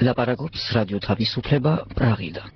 ლაპარაკობს რადიო თავისუფლება პრაღიდან.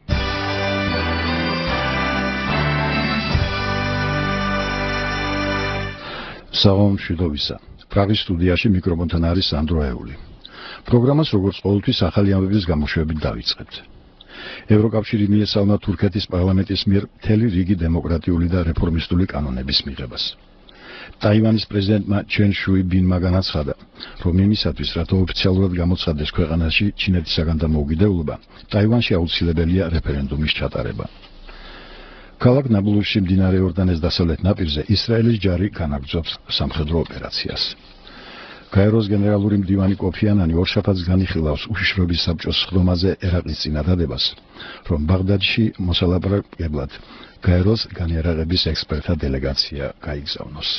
საღამო მშვიდობისა. პრაღის სტუდიაში მიკროფონთან არის სანდროეული. პროგრამას როგორც ყოველთვის ახალი ამბების გამოშვებით დავიწყებთ. ევროკავშირი მიესალმა თურქეთის პარლამენტის მიერ მთელი რიგი დემოკრატიული და რეფორმისტული კანონების მიღებას. ტაივანის პრეზიდენტმა ჩენ შუი ბინმა განაცხადა, რომ იმისათვის, რათა ოფიციალურად გამოცხადდეს ქვეყანაში ჩინეთისაგან დამოუკიდებლობა, ტაივანში აუცილებელია რეფერენდუმის ჩატარება. ქალაქ ნაბლუსში მდინარე იორდანეს დასავლეთ ნაპირზე ისრაელის ჯარი განაგრძობს სამხედრო ოპერაციას. გაეროს გენერალური მდივანი კოფი ანანი ორშაბათს განიხილავს უშიშროების საბჭოს სხდომაზე ერაყის წინადადებას, რომ ბაღდადში მოსალაპარაკებლად გაეროს განიარაღების ექსპერტთა დელეგაცია გაიგზავნოს.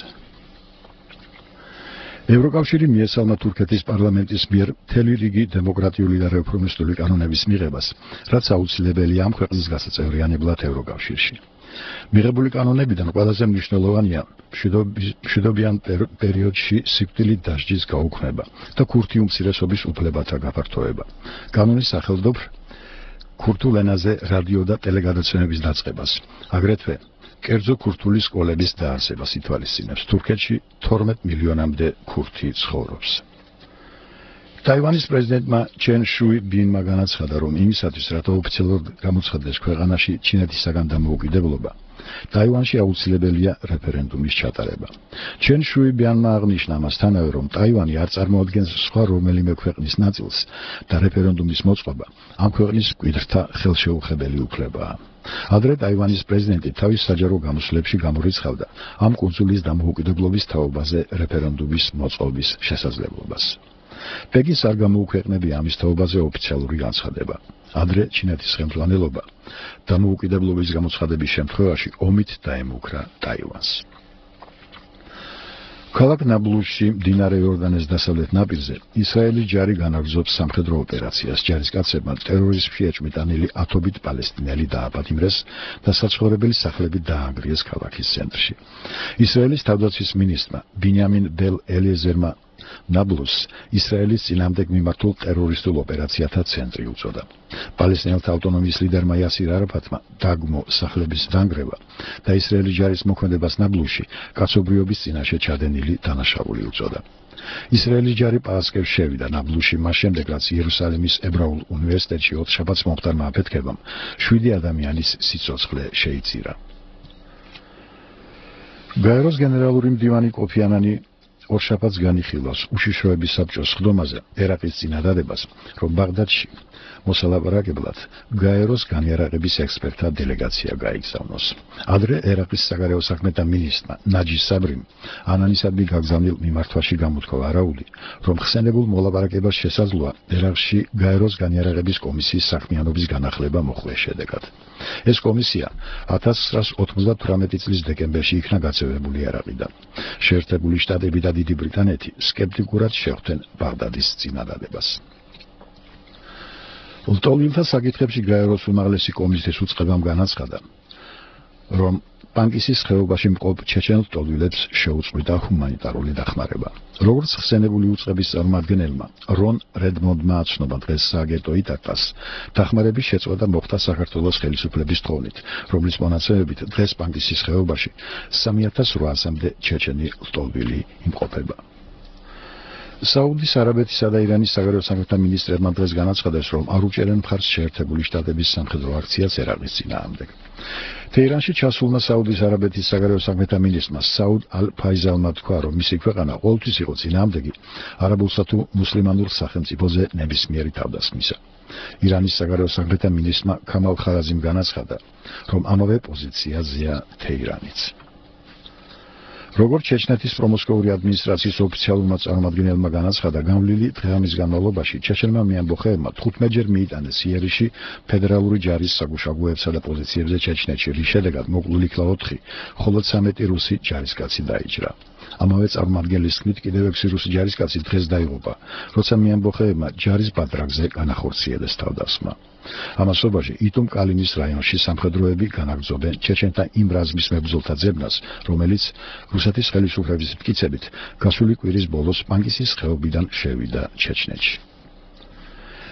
ევროკავშირი მიესალმა თურქეთის პარლამენტის მიერ მთელი რიგი დემოკრატიული და რეფორმისტული კანონების მიღებას, რაც აუცილებელია ამ ქვეყნის გასაწევრიანებლად ევროკავშირში. მიღებული კანონებიდან ყველაზე მნიშვნელოვანია მშვიდობიან პერიოდში სიკვდილით დასჯის გაუქმება და ქურთი უმცირესობის უფლებათა გაფართოება. კანონის სახელმდობრ ქურთულ ენაზე რადიო და ტელეგადაცემების დაწყებას, აგრეთვე კერძო ქურთული სკოლების დაარსებას ითვალისწინებს. თურქეთში 12 მილიონამდე ქურთი ცხოვრობს. ტაივანის პრეზიდენტმა ჩენ შუი ბინმა განაცხადა, რომ იმისათვის, რათა ოფიციალურად გამოცხადდეს ქვეყანაში ჩინეთისაგან დამოუკიდებლობა, ტაივანში აუცილებელია რეფერენდუმის ჩატარება. ჩენ შუი ბინმა აღნიშნა ამასთანავე, რომ ტაივანი არ წარმოადგენს სხვა რომელიმე ქვეყნის ნაწილს და რეფერენდუმის მოწყობა ამ ქვეყნის მკვიდრთა ხელშეუხებელი უფლებაა. ადრე ტაივანის პრეზიდენტი თავის საჯარო გამოსვლებში გამორიცხავდა ამ კუნძულის დამოუკიდებლობის თაობაზე რეფერენდუმის მოწყობის შესაძლებლობას. პეკინს არ გამოუქვეყნებია ამის თაობაზე ოფიციალური განცხადება. ადრე ჩინეთის ხელმძღვანელობა დამოუკიდებლობის გამოცხადების შემთხვევაში ომით დაემუქრა ტაივანს. ქალაქ ნაბლუსში მდინარე იორდანეს დასავლეთ ნაპირზე ისრაელის ჯარი განაგრძობს სამხედრო ოპერაციას. ჯარისკაცებმა ტერორიზმში ეჭვმიტანილი ათობით პალესტინელი დააპატიმრეს და საცხოვრებელი სახლები დაანგრიეს ქალაქის ცენტრში. ისრაელის თავდაცვის მინისტრმა ბინიამინ ბელ ელიეზერმა ნაბლუსს ისრაელის წინააღმდეგ მიმართულ ტერორისტულ ოპერაციათა ცენტრი უწოდა. პალესტინელთა ავტონომიის ლიდერმა იასირ არაფათმა დაგმო სახლების დანგრევა და ისრაელის ჯარის მოქმედებას ნაბლუსში კაცობრიობის წინაშე ჩადენილი დანაშაული უწოდა. ისრაელის ჯარი პასკევს შევიდა ნაბლუსში მას შემდეგ, რაც იერუსალიმის ებრაულ უნივერსიტეტში ოთხშაბათს მომხდარმა აფეთქებამ 7 ადამიანის სიცოცხლე შეიწირა. გაეროს გენერალური მდივანი კოფი ანანი ორშაბათს განიხილავს უშიშროების საბჭოს სხდომაზე ერაყის წინადადებას, რომ ბაღდადში მოსალაპარაკებლად გაეროს განიარაღების ექსპერტთა დელეგაცია გაიგზავნოს. ადრე ერაყის საგარეო საქმეთა მინისტრმა ნაჯი საბრიმ ანანისადმი გაგზავნილ მიმართვაში გამოთქვა არაული, რომ ხსენებულ მოლაპარაკებას შესაძლოა ერაყში გაეროს განიარაღების კომისიის საქმიანობის განახლება მოხდეს შედეგად. ეს კომისია 1998 წლის დეკემბერში იქნა გაწევრებული ერაყიდან. შეერთებული შტატები და დიდი ბრიტანეთი სკეპტიკურად შეხვდნენ ბაღდადის წინადადებას. ლტოლვილთა საკითხებში გაეროს უმაღლესი კომისიის უწყებამ განაცხადა, რომ პანკისის ხეობაში მყოფ ჩეჩენ ლტოლვილებს შეუწყვიტა ჰუმანიტარული დახმარება. როგორც ხსენებული უწყების წარმომადგენელმა რონ რედმონდმა აცნობა დღეს სააგენტო იტაკას, დახმარების შეწყვეტა მოხდა საქართველოს ხელისუფლების თხოვნით, რომლის მონაცემებით დღეს პანკისის ხეობაში 3800-მდე ჩეჩენი ლტოლვილი იმყოფება. საუდის არაბეთისა და ირანის საგარეო საქმეთა მინისტრებმა დღეს განაცხადეს, რომ არ უჭერენ მხარს შეერთებული შტატების სამხედრო აქციას ერაყის წინააღმდეგ. თეირანში ჩასულმა საუდის არაბეთის საგარეო საქმეთა მინისტრმა საუდ ალ-ფაიზალმა თქვა, რომ მისი ქვეყანა ყოველთვის იყო წინააღმდეგი არაბულსა თუ მუსლიმანურ სახელმწიფოზე ნებისმიერი თავდასხმისა. ირანის საგარეო საქმეთა მინისტრმა ქამალ ხარაზიმ განაცხადა, რომ ამავე პოზიციაზეა თეირანიც. როგორც ჩეჩნეთის პრომოსკოვური ადმინისტრაციის ოფიციალურმა წარმომადგენელმა განაცხადა, განვლილი დღეამის განმავლობაში ჩეჩენმა მეამბოხეებმა 15-ჯერ მიიტანეს იერიში ფედერალური ჯარის საგუშაგოებსა და პოზიციებზე ჩეჩნეთში, რის შედეგად მოკლული იქნა 4, ხოლო 13 რუსი ჯარისკაცი დაიჭრა. ამავე წარმომადგენლის თქმით, კიდევ 6 რუსი ჯარისკაცი დღეს დაიღუპა, როცა მეამბოხეებმა ჯარის ბადრაგზე განახორციელეს თავდასხმა. ამასობაში იტუმ-კალინის რაიონში სამხედროები განაგრძობენ ჩეჩენთა იმ რაზმის მებრძოლთა ძებნას, რომელიც რუსეთის ხელისუფლების მტკიცებით გასული კვირის ბოლოს პანკისის ხეობიდან შევიდა ჩეჩნეთში.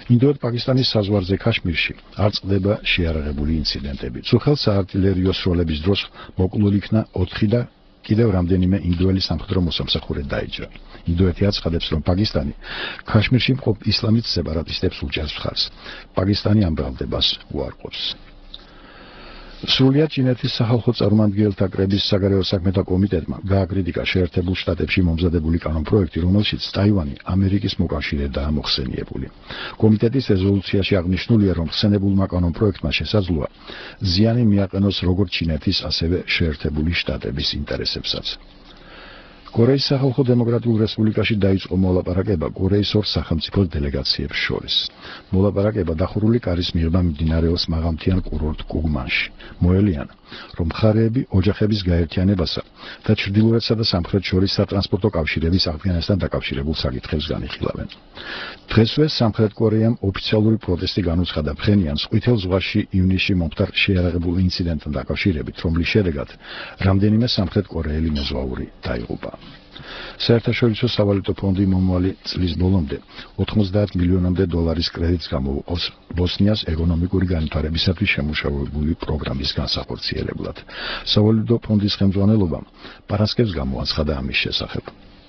ინდოეთ-პაკისტანის საზღვარზე ქაშმირში არ წყდება შეიარაღებული ინციდენტები. წუხელ საარტილერიო სროლების დროს მოკლული იქნა 4 და კიდევ რამდენიმე ინდოელი სამხედრო მოსამსახურე დაიჭრა. ინდოეთი აცხადებს, რომ პაკისტანი ქაშმირში მყოფ ისლამის სეპარატისტებს უჭერს მხარს. პაკისტანი ამ ბრალდებას უარყოფს. სრულიად ჩინეთის სახალხო წარმომადგენელთა კრების საგარეო საქმეთა კომიტეტმა გააკრიტიკა შეერთებულ შტატებში მომზადებული კანონპროექტი, რომელშიც ტაივანი ამერიკის მოკავშირედაა მოხსენიებული. კომიტეტის რეზოლუციაში აღნიშნულია, რომ ხსენებულმა კანონპროექტმა შესაძლოა ზიანი მიაყენოს როგორც ჩინეთის, ასევე შეერთებული შტატების ინტერესებსაც. კორეის სახალხო დემოკრატიულ რესპუბლიკაში დაიწყო მოლაპარაკება კორეის ორ სახელმწიფო დელეგაციებს შორის. მოლაპარაკება დახურული კარის მიღება მიმდინარეობს მაღალმთიან კურორტ კუგმანში. მოელიან, რომ მხარეები ოჯახების გაერთიანებასა და ჩრდილოეთსა და სამხრეთს შორის სატრანსპორტო კავშირების აღდგენასთან დაკავშირებულ საკითხებს განიხილავენ. დღესვე სამხრეთ კორეამ ოფიციალური პროტესტი განუცხადა ფხენიანს ყვითელ ზღვაში ივნისში მომხდარ შეიარაღებულ ინციდენტთან დაკავშირებით, რომლის შედეგად რამდენიმე სამხრეთ კორეელი მეზღვაური დაიღუპა. საერთაშორისო სავალუტო ფონდი მომავალი წლის ბოლომდე 90 მილიონამდე დოლარის კრედიტს გამოუყავს ბოსნიას ეკონომიკური განვითარებისათვის შემუშავებული პროგრამის განსახორციელებლად. სავალუტო ფონდის ხელმძღვანელობამ პარასკევს გამოაცხადა ამის შესახებ.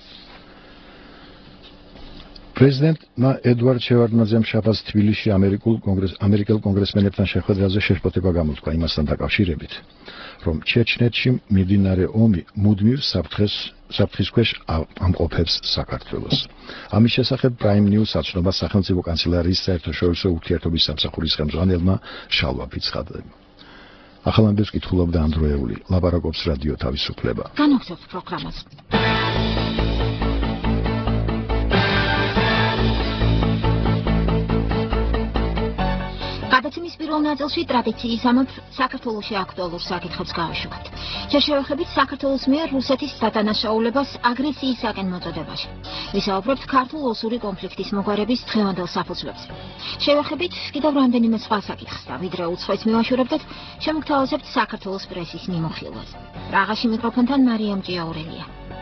პრეზიდენტმა ედვარდ შევარდნაძემ შაბათს თბილისში ამერიკელ კონგრესმენებთან შეხვედრაზე შეშფოთება გამოთქვა იმასთან დაკავშირებით, რომ ჩეჩნეთში მიმდინარე ომი მუდმივ საფრთხის ქვეშ ამყოფებს საქართველოს. ამის შესახებ Prime News აცნობა სახელმწიფო კანცელარიის საერთაშორისო ურთიერთობის სამსახურის ხელმძღვანელმა შალვა ფიცხაძემ. ახალ ამბებს კითხულობდა ანდროეული, ლაპარაკობს რადიო თავისუფლება. განაგრძობთ პროგრამას. გადაცემის პირველ ნაწილში ტრადიციისამებრ საქართველოში აქტუალურ საკითხებს გავაშუქებთ. ჯერ შევეხებით საქართველოს მიერ რუსეთის დადანაშაულებას აგრესიისაკენ მოწოდებაში. ვისაუბრებთ ქართულ-ოსური კონფლიქტის მოგვარების დღევანდელ საფუძვლებზე. შევეხებით კიდევ რამდენიმე სხვა საკითხს და ვიდრე უცხოებს მივაშურებდეთ, შემოგთავაზებთ საქართველოს პრესის მიმოხილვას. პრაღაში მიკროფონთან მარიამ ჭიაურელია.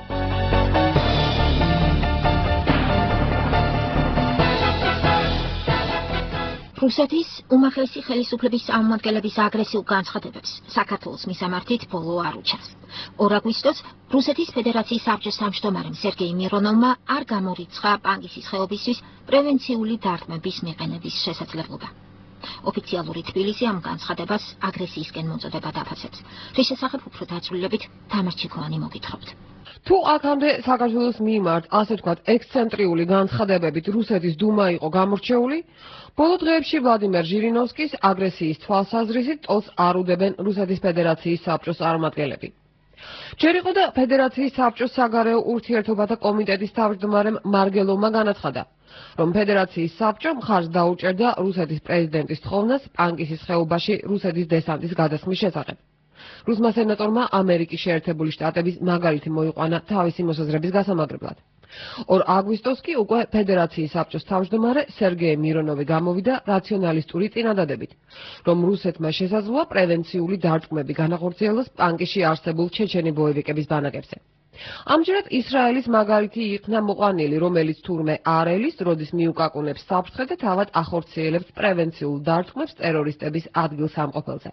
რუსეთის უმაღლესი ხელისუფლების წარმომადგენლების აგრესიულ განცხადებებს საქართველოს მისამართით ბოლო არ უჩანს. 2 აგვისტოს რუსეთის ფედერაციის საბჭოს თავმჯდომარემ სერგეი მირონოვმა არ გამორიცხა პანგისის ხეობისთვის პრევენციული დარტყმების მიყენების შესაძლებლობა. ოფიციალური თბილისი ამ განცხადებას აგრესიისკენ მოწოდება დაფასებს. რის შესახებ უფრო დაწვრილებით თამარ ჩიქოვანი მოგითხრობთ. თუ აქამდე საქართველოს მიმართ, ასე ვთქვათ, ექსცენტრიული განცხადებებით რუსეთის დუმა იყო გამორჩეული, ბოლო დღეებში ვლადიმერ ჟირინოვსკის აგრესიის თვალსაზრისით ტოლს არ უდებენ რუსეთის ფედერაციის საბჭოს წარმომადგენლები. ჯერ იყო და ფედერაციის საბჭოს საგარეო ურთიერთობათა კომიტეტის თავმჯდომარემ მარგელოვმა განაცხადა, რომ ფედერაციის საბჭო მხარს დაუჭერდა რუსეთის პრეზიდენტის თხოვნას პანგისის ხეობაში რუსეთის დესანტის გადასხმის შესახებ. რუსმა სენატორმა ამერიკის შეერთებული შტატების მაგალითი მოიყვანა თავისი მოსაზრების გასამაგრებლად. 2 აგვისტოს კი უკვე ფედერაციის საბჭოს თავმჯდომარე სერგეი მირონოვი გამოვიდა რაციონალისტური წინადადებით, რომ რუსეთმა შესაძლოა პრევენციული დარტყმები განახორციელოს პანგისში არსებულ ჩეჩენი ბოევიკების ბანაკებზე. ამჯერად ისრაელის მაგალითი იქნა მოყვანილი, რომელიც თურმე არ ელის, როდის მიუკაკუნებს საფრთხე და თავად ახორციელებს პრევენციულ დარტყმებს ტერორისტების ადგილსამყოფელზე.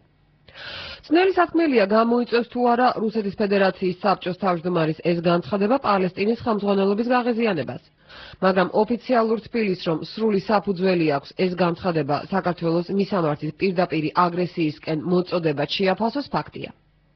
ძნელი საქმელია გამოიწვევს თუ არა რუსეთის ფედერაციის საბჭოს თავმჯდომარის ეს განცხადება პალესტინის ხელმძღვანელობის გაღიზიანებას. მაგრამ ოფიციალურ თბილისს რომ სრული საფუძველი აქვს ეს განცხადება საქართველოს მისამართით პირდაპირი აგრესიისკენ მოწოდება შეაფასოს ფაქტია.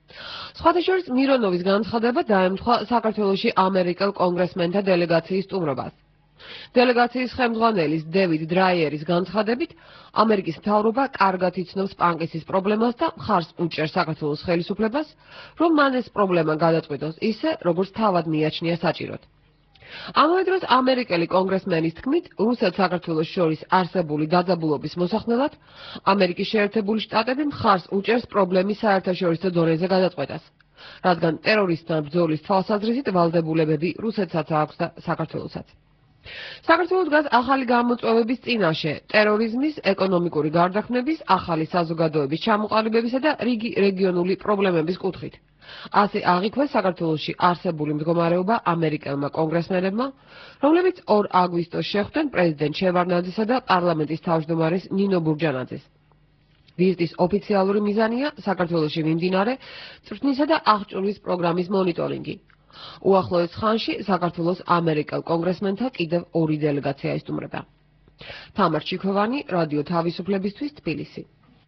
სხვათა შორის მირონოვის განცხადება დაემთხვა საქართველოში ამერიკელ კონგრესმენთა დელეგაციის სტუმრობას. დელეგაციის ხელმძღვანელის დევიდ დრაიერის განცხადებით, ამერიკის მთავრობა კარგად იცნობს პანგისის პრობლემას და მხარს უჭერს საქართველოს ხელისუფლებას, რომ მან ეს პრობლემა გადაწყვიტოს ისე, როგორც თავად მიაჩნია საჭიროდ. ამავე დროს ამერიკელი კონგრესმენის თქმით, რუსეთს საქართველოს შორის არსებული დაძაბულობის მოსახდელად, ამერიკის შეერთებული შტატები მხარს უჭერს პრობლემის საერთაშორისო დონეზე გადაწყვეტას, რადგან ტერორისტთან ბრძოლის თვალსაზრისით ვალდებულებები რუსეთსაც აქვს და საქართველოსაც. საქართველოს დგას ახალი გამოწვევების წინაშე, ტერორიზმის, ეკონომიკური გარდაქმნების, ახალი საზოგადოების ჩამოყალიბებისა და რიგი რეგიონული პრობლემების კუთხით. ასე აღიქვეს საქართველოში არსებული მდგომარეობა ამერიკელმა კონგრესმენებმა, რომლებიც 2 აგვისტოს შეხვდნენ პრეზიდენტ შევარდნაძისა და პარლამენტის თავმჯდომარის ნინო ბურჯანაძეს. ვიზიტის ოფიციალური მიზანია საქართველოში მიმდინარე წვრთნისა და აღჭურვის პროგრამის მონიტორინგი. უახლოეს ხანში საქართველოს ამერიკელ კონგრესმენთა კიდევ 2 დელეგაცია ისტუმრება. თამარ ჩიქოვანი, რადიო თავისუფლებისთვის, თბილისი.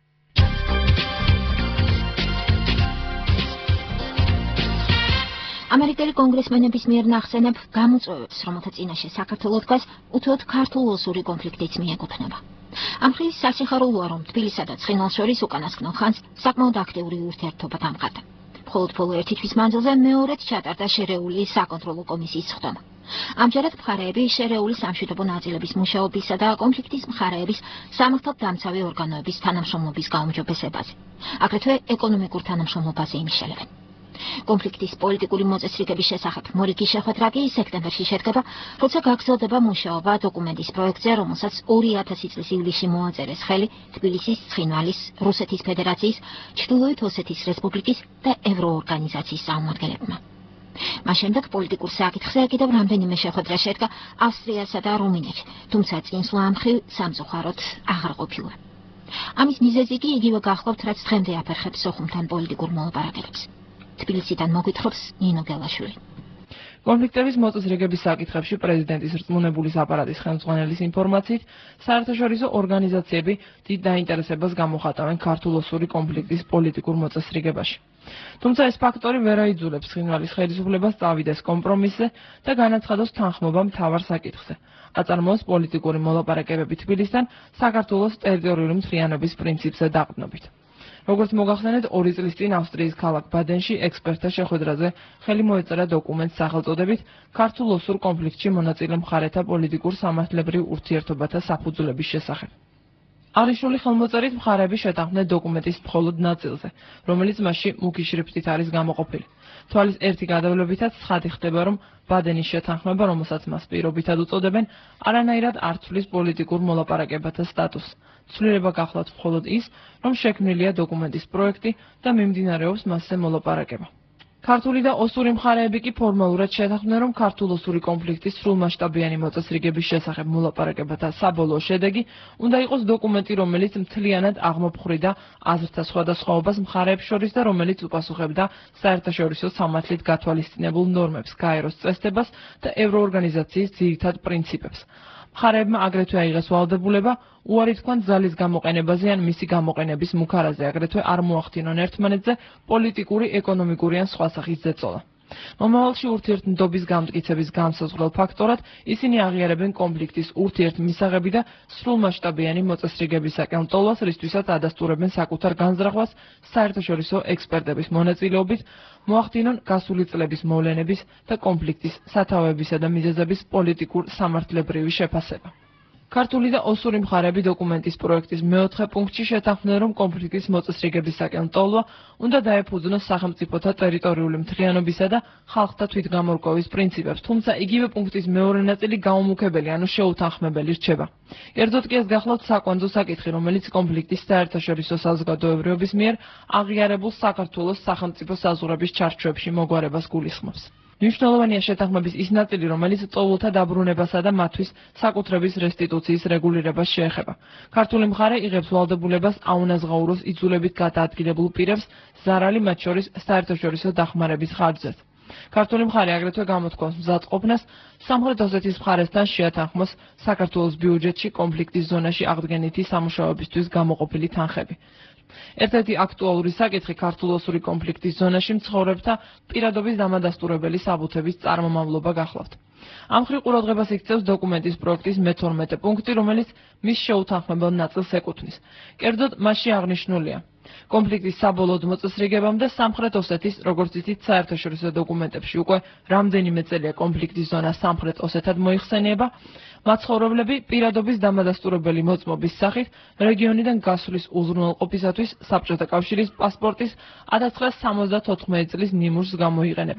ამერიკელი კონგრესმენების მიერ ნახსენებ გამოწვევებს, რომელთა წინაშე საქართველოს დგას, უთუოდ ქართულ-ოსური კონფლიქტიც მიეკუთვნება. ამ ხრივ სასიხარულოა, რომ თბილისსა და ცხინვალს შორის უკანასკნელ ხანს საკმაოდ აქტიური ურთიერთობა დამყარდა. მხოლოდ ბოლო 1 თვის მანძილზე მეორედ ჩატარდა შერეული საკონტროლო კომისიის სხდომა. ამჯერად მხარეები შერეული სამშვიდობო ნაწილების მუშაობისა და კონფლიქტის მხარეების სამართალდამცავი ორგანოების თანამშრომლობის გაუმჯობესებაზე, აგრეთვე ეკონომიკურ თანამშრომლობაზე იმუშავებენ. კონფლიქტის პოლიტიკური მოწესრიგების შესახებ მორიგი შეხვედრა კი სექტემბერში შედგება, როცა გაგრძელდება მუშაობა დოკუმენტის პროექტზე, რომელსაც 2000 წლის ივლისში მოაწერეს ხელი თბილისის, ცხინვალის, რუსეთის ფედერაციის, ჩრდილოეთ ოსეთის რესპუბლიკის და ევროორგანიზაციის წარმომადგენლებმა. მას შემდეგ პოლიტიკურ საკითხზე კიდევ რამდენიმე შეხვედრა შედგა ავსტრიასა და რუმინეთში, თუმცა წინსვლა ამ ხრივ სამწუხაროდ აღარ ყოფილა. ამის მიზეზი კი იგივე გახლავთ, რაც დღემდე აფერხებს სოხუმთან პოლიტიკურ მოლაპარაკებებს. თბილისიდან მოგვითხრობს ნინო გელაშვილი. კონფლიქტების მოწესრიგების საკითხებში პრეზიდენტის რწმუნებულის აპარატის ხელმძღვანელის ინფორმაციით, საერთაშორისო ორგანიზაციები დიდ დაინტერესებას გამოხატავენ ქართულ-ოსური კონფლიქტის პოლიტიკურ მოწესრიგებაში. თუმცა ეს ფაქტორი ვერ აიძულებს ცხინვალის ხელისუფლებას წავიდეს კომპრომისზე და განაცხადოს თანხმობა მთავარ საკითხზე. აწარმოოს პოლიტიკური მოლაპარაკებები თბილისთან საქართველოს ტერიტორიული მთლიანობის პრინციპზე დაყრდნობით. როგორც მოგახსენეთ, 2 წლის წინ ავსტრიის ქალაქ ბადენში ექსპერტთა შეხვედრაზე ხელი მოეწერა დოკუმენტს სახელწოდებით ქართულ-ოსურ კონფლიქტში მონაწილე მხარეთა პოლიტიკურ სამართლებრივ ურთიერთობათა საფუძვლების შესახებ. აღნიშნული ხელმოწერით მხარეები შეთანხმდნენ დოკუმენტის მხოლოდ ნაწილზე, რომელიც მასში მუქი შრიფტით არის გამოყოფილი. თვალის ერთი გადავლებითაც ცხადი ხდება, რომ ბადენის შეთანხმება, რომელსაც მას პირობითად უწოდებენ, არანაირად არ ცვლის პოლიტიკურ მოლაპარაკებათა სტატუსს. ცვლილება გახლავთ მხოლოდ ის, რომ შექმნილია დოკუმენტის პროექტი და მიმდინარეობს მასზე მოლაპარაკება. ქართული და ოსური მხარეები კი ფორმალურად შეთანხმდნენ, რომ ქართულ-ოსური კონფლიქტის სრულმასშტაბიანი მოწესრიგების შესახებ მოლაპარაკებათა საბოლოო შედეგი უნდა იყოს დოკუმენტი, რომელიც მთლიანად აღმოფხვრიდა აზრთა სხვადასხვაობას მხარეებს შორის და რომელიც უპასუხებდა საერთაშორისო სამართლით გათვალისწინებულ ნორმებს, გაეროს წესდებას და ევროორგანიზაციის ძირითად პრინციპებს. მხარეებმა აგრეთვე აიღეს ვალდებულება უარი თქვან ძალის გამოყენებაზე ან მისი გამოყენების მუქარაზე, აგრეთვე არ მოახდინონ ერთმანეთზე პოლიტიკური, ეკონომიკური ან სხვა სახის ზეწოლა. მომავალში ურთიერთმდობის გამტკიცების განსაზღვრელ ფაქტორად ისინი აღიარებენ კონფლიქტის ურთიერთმისაღები და სრულმასშტაბიანი მოწესრიგებისაკენ მტოლვას, რისთვისაც ადასტურებენ საკუთარ განზრახვას საერთაშორისო ექსპერტების მონაწილეობით, მოახდინონ გასული წლების მოვლენების და კონფლიქტის სათავეებისა და მიზეზების პოლიტიკურ სამართლებრივი შეფასება. ქართული და ოსური მხარეები დოკუმენტის პროექტის მეოთხე პუნქტში შეთანხმდნენ, რომ კონფლიქტის მოწესრიგებისაკენ მტოლვა უნდა დაეფუძნოს სახელმწიფოთა ტერიტორიული მთლიანობისა და ხალხთა თვითგამორკვევის პრინციპებს, თუმცა იგივე პუნქტის მეორე ნაწილი გაუმუქებელი, ანუ შეუთანხმებელი რჩება. კერძოდ კი ეს გახლავთ საკვანძო საკითხი, რომელიც კონფლიქტის საერთაშორისო საზოგადოებრივების მიერ აღიარებულ საქართველოს სახელმწიფო საზღვრების ჩარჩოებში მოგვარებას გულისხმობს. მნიშვნელოვანია შეთანხმების ის ნაწილი, რომელიც წოვულთა დაბრუნებასა და მათთვის საკუთრების რესტიტუციის რეგულირებას შეეხება. ქართული მხარე იღებს ვალდებულებას აუნაზღაუროს იძულებით გადაადგილებულ პირებს ზარალი, მათ შორის საერთაშორისო დახმარების ხარჯზეც. ქართული მხარე აგრეთვე გამოთქვამს მზადყოფნას სამხრეთ ოსეთის მხარესთან შეათანხმოს საქართველოს ბიუჯეტში კონფლიქტის ზონაში აღდგენითი სამუშაოებისთვის გამოყოფილი თანხები. ერთ-ერთი აქტუალური საკითხი ქართულ-ოსური კონფლიქტის ზონაში მცხოვრებთა პირადობის დამადასტურებელი საბუთების წარმომავლობა გახლავთ. ამ მხრივ ყურადღებას იქცევს დოკუმენტის პროექტის მე-12 პუნქტი, რომელიც მის შეუთანხმებელ ნაწილს ეკუთვნის. კერძოდ, მასში აღნიშნულია: კონფლიქტის საბოლოოდ მოწესრიგებამდე სამხრეთ ოსეთის, როგორც იცით, საერთაშორისო დოკუმენტებში უკვე რამდენიმე წელია კონფლიქტის ზონა სამხრეთ ოსეთად მოიხსენიება. მაცხოვრებლები პირადობის დამადასტურებელი მოწმობის სახით რეგიონიდან გასვლის უზრუნველყოფისათვის საბჭოთა კავშირის პასპორტის 1974 წლის ნიმუშს გამოიყენებენ.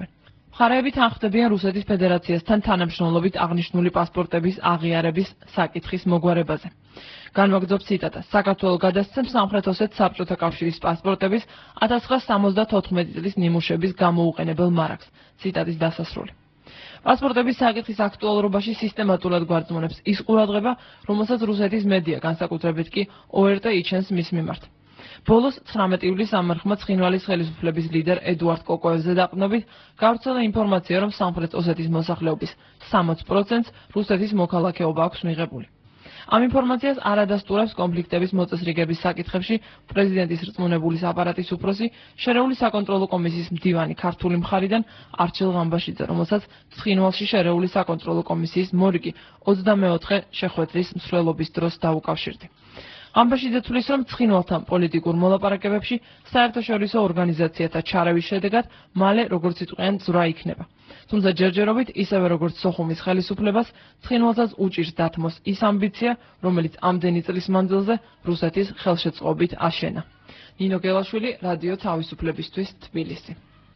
მხარეები თანხმდებიან რუსეთის ფედერაციასთან თანამშრომლობით აღნიშნული პასპორტების აღიარების საკითხის მოგვარებაზე. განვაგრძობ ციტატა. საქართველოს გადასცემს სამხრეთ ოსეთის საბჭოთა კავშირის პასპორტების 1974 წლის ნიმუშების გამოუყენებელ მარაგს. ციტატის დასასრული. პასპორტების საკითხის აქტუალურობაში სისტემატურად გვარწმუნებს ის ყურადღება, რომელსაც რუსეთის მედია, განსაკუთრებით კი ORT იჩენს მის მიმართ. ბოლოს 19 ივლისს ამარხმა ცხინვალის ხელისუფლების ლიდერ ედუარდ კოკოევზე დაყრდნობით გავრცელა ინფორმაცია, რომ სამხრეთ ოსეთის მოსახლეობის 60%-ს რუსეთის მოქალაქეობა აქვს მიღებული. ამ ინფორმაციას არ ადასტურებს კონფლიქტების მოწესრიგების საკითხებში პრეზიდენტის რწმუნებულის აპარატის უფროსი, შერეული საკონტროლო კომისიის მდივანი ქართული მხარიდან არჩილ ღამბაშიძე, რომელსაც ცხინვალში შერეული საკონტროლო კომისიის მორიგი 24 შეხვედრის მსვლელობის დროს დაუკავშირდი. ღამბაშიძე თვლის, რომ ცხინვალთან პოლიტიკურ მოლაპარაკებებში საერთაშორისო ორგანიზაციათა ჩარევის შედეგად მალე, როგორც იტყვიან, ძვრა იქნება. თუმცა ჯერჯერობით, ისევე როგორც სოხუმის ხელისუფლებას, ცხინვალსაც უჭირს დათმოს ის ამბიცია, რომელიც ამდენი წლის მანძილზე რუსეთის ხელშეწყობით აშენა. ნინო გელაშვილი, რადიო თავისუფლებისთვის, თბილისი.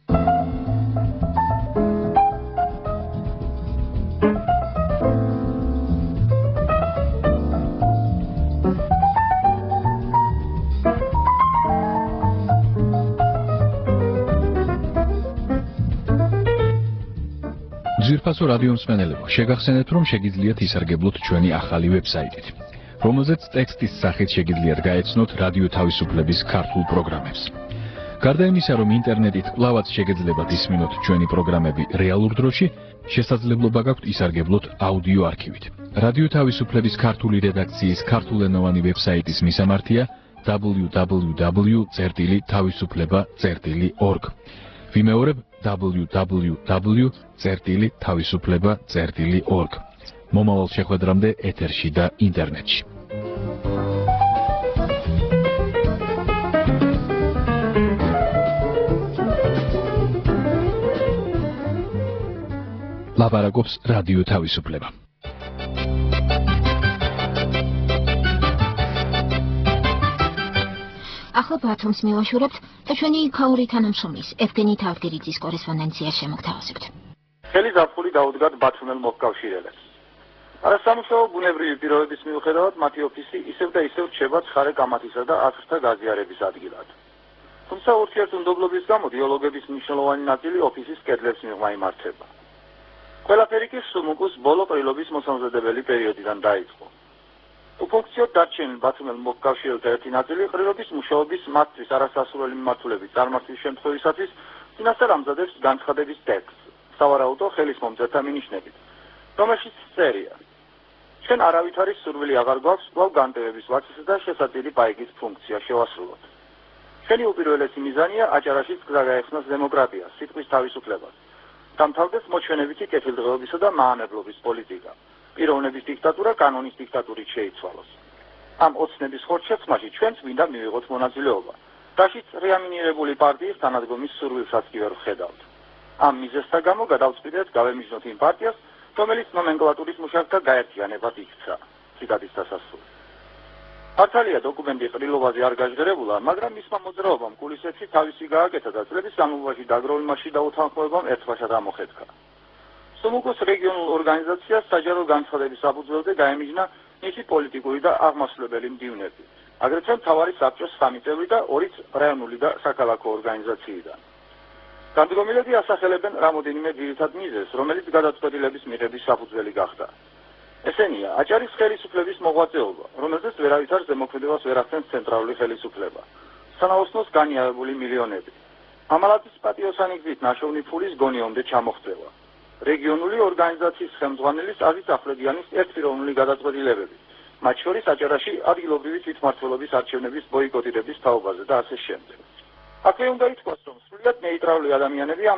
ძვირფასო რადიო მსმენელებო, შეგახსენებთ, რომ შეგიძლიათ ისარგებლოთ ჩვენი ახალი ვებსაიტით, რომელზეც ტექსტის სახით შეგიძლიათ გაეცნოთ რადიო თავისუფლების ქართულ პროგრამებს. გარდა იმისა, რომ ინტერნეტით კვლავაც შეგეძლებათ ისმინოთ ჩვენი პროგრამები რეალურ დროში, შესაძლებლობა გაქვთ ისარგებლოთ აუდიო არქივით. რადიო თავისუფლების ქართული რედაქციის ქართულენოვანი ვებსაიტის მისამართია www.tavisufleba.org. ვიმეორებ www.tavisufleba.org. მომავალ შეხვედრამდე ეთერში და ინტერნეტში. ლაპარაკობს რადიო თავისუფლება. ახლა ბათუმს მივაშურებთ და ჩვენი ქაური თანამშრომლის ევგენი თავდგერიძის კორესპონდენციას შემოგთავაზებთ. ხელი ზაფხული დაუდგათ ბათუმელ მოკავშირელებს. არასამუშაო ბუნებრივი პირობების მიუხედავად მათი ოფისი ისევ და ისევ რჩება ცხარე კამათისა და აცრთა გაზიარების ადგილად. თუმცა ურთიერთმდებლობის გამო დიალოგების მნიშვნელოვანი ნაწილი ოფისის კედლებს მიღმა იმართება. ყველაფერი კი სუმუკუს ბოლო ყრილობის მოსამზადებელი პერიოდიდან დაიწყო. უფუნქციოდ დარჩენილ ბათუმელ მოკავშირეთა ერთი ნაწილი ყრილობის მუშაობის მათთვის არასასურველი მიმართულებით წარმართვის შემთხვევისათვის წინასწარ ამზადებს განცხადების ტექსტს, სავარაუდო ხელის მომწერთა მინიშნებით, რომელშიც წერია: ჩვენ არავითარი სურვილი აღარ გვაქვს კვლავ განტევების ვაკის და შესაწირი პაიგის ფუნქცია შევასრულოთ. ჩვენი უპირველესი მიზანია აჭარაშიც გზა გაეხსნას დემოკრატიას, სიტყვის თავისუფლებას, დამთავრდეს მოჩვენებითი კეთილდღეობისა და მაამებლობის პოლიტიკა. პიროვნების დიქტატურა კანონის დიქტატურით შეიცვალოს. ამ ოცნების ხორცშეცმაში ჩვენც მინდა მივიღოთ მონაწილეობა. დაშიც რეამინირებული პარტიის თანადგომის სურვილსაც კი ვერ ვხედავთ. ამ მიზეზთა გამო გადავწყვიტეთ გავემიჯნოთ იმ პარტიას, რომელიც ნომენკლატურის მუშაკთა გაერთიანებად იქცა. ციტატის დასასრული. მართალია დოკუმენტი ყრილობაზე არ გაჟღერებულა, მაგრამ მისმა მოძრაობამ კულისებში თავისი გააკეთა და წლების განმავლობაში დაგროვებაში და უთანხმოებამ ერთბაშად ამოხეთქა. სუმუკუს რეგიონულ ორგანიზაციას საჯარო განცხადების საფუძველზე გაემიჯნა მისი პოლიტიკური და აღმასრულებელი მდივნები, აგრეთვე მთავარი საბჭოს 3 წევრი და 2 რაიონული და საქალაქო ორგანიზაციიდან. განდგომილები ასახელებენ რამოდენიმე ძირითად მიზეზს, რომელიც გადაწყვეტილების მიღების საფუძველი გახდა. ესენია: აჭარის ხელისუფლების მოღვაწეობა, რომელზეც ვერავითარ ზემოქმედებას ვერ ახდენს ცენტრალური ხელისუფლება, სანაოსნოს განიარებული მილიონები, ამალადის პატიოსანი გზით ნაშოვნი ფულის გონიომდე ჩამოხტება, რეგიონული ორგანიზაციის ხელმძღვანელის აზის ახვლედიანის ერთპიროვნული გადაწყვეტილებები, მათ შორის აჭარაში ადგილობრივი თვითმმართველობის არჩევნების ბოიკოტირების თაობაზე და ასე შემდეგ. აქვე უნდა ითქვას, რომ სრულიად ნეიტრალური ადამიანები ამ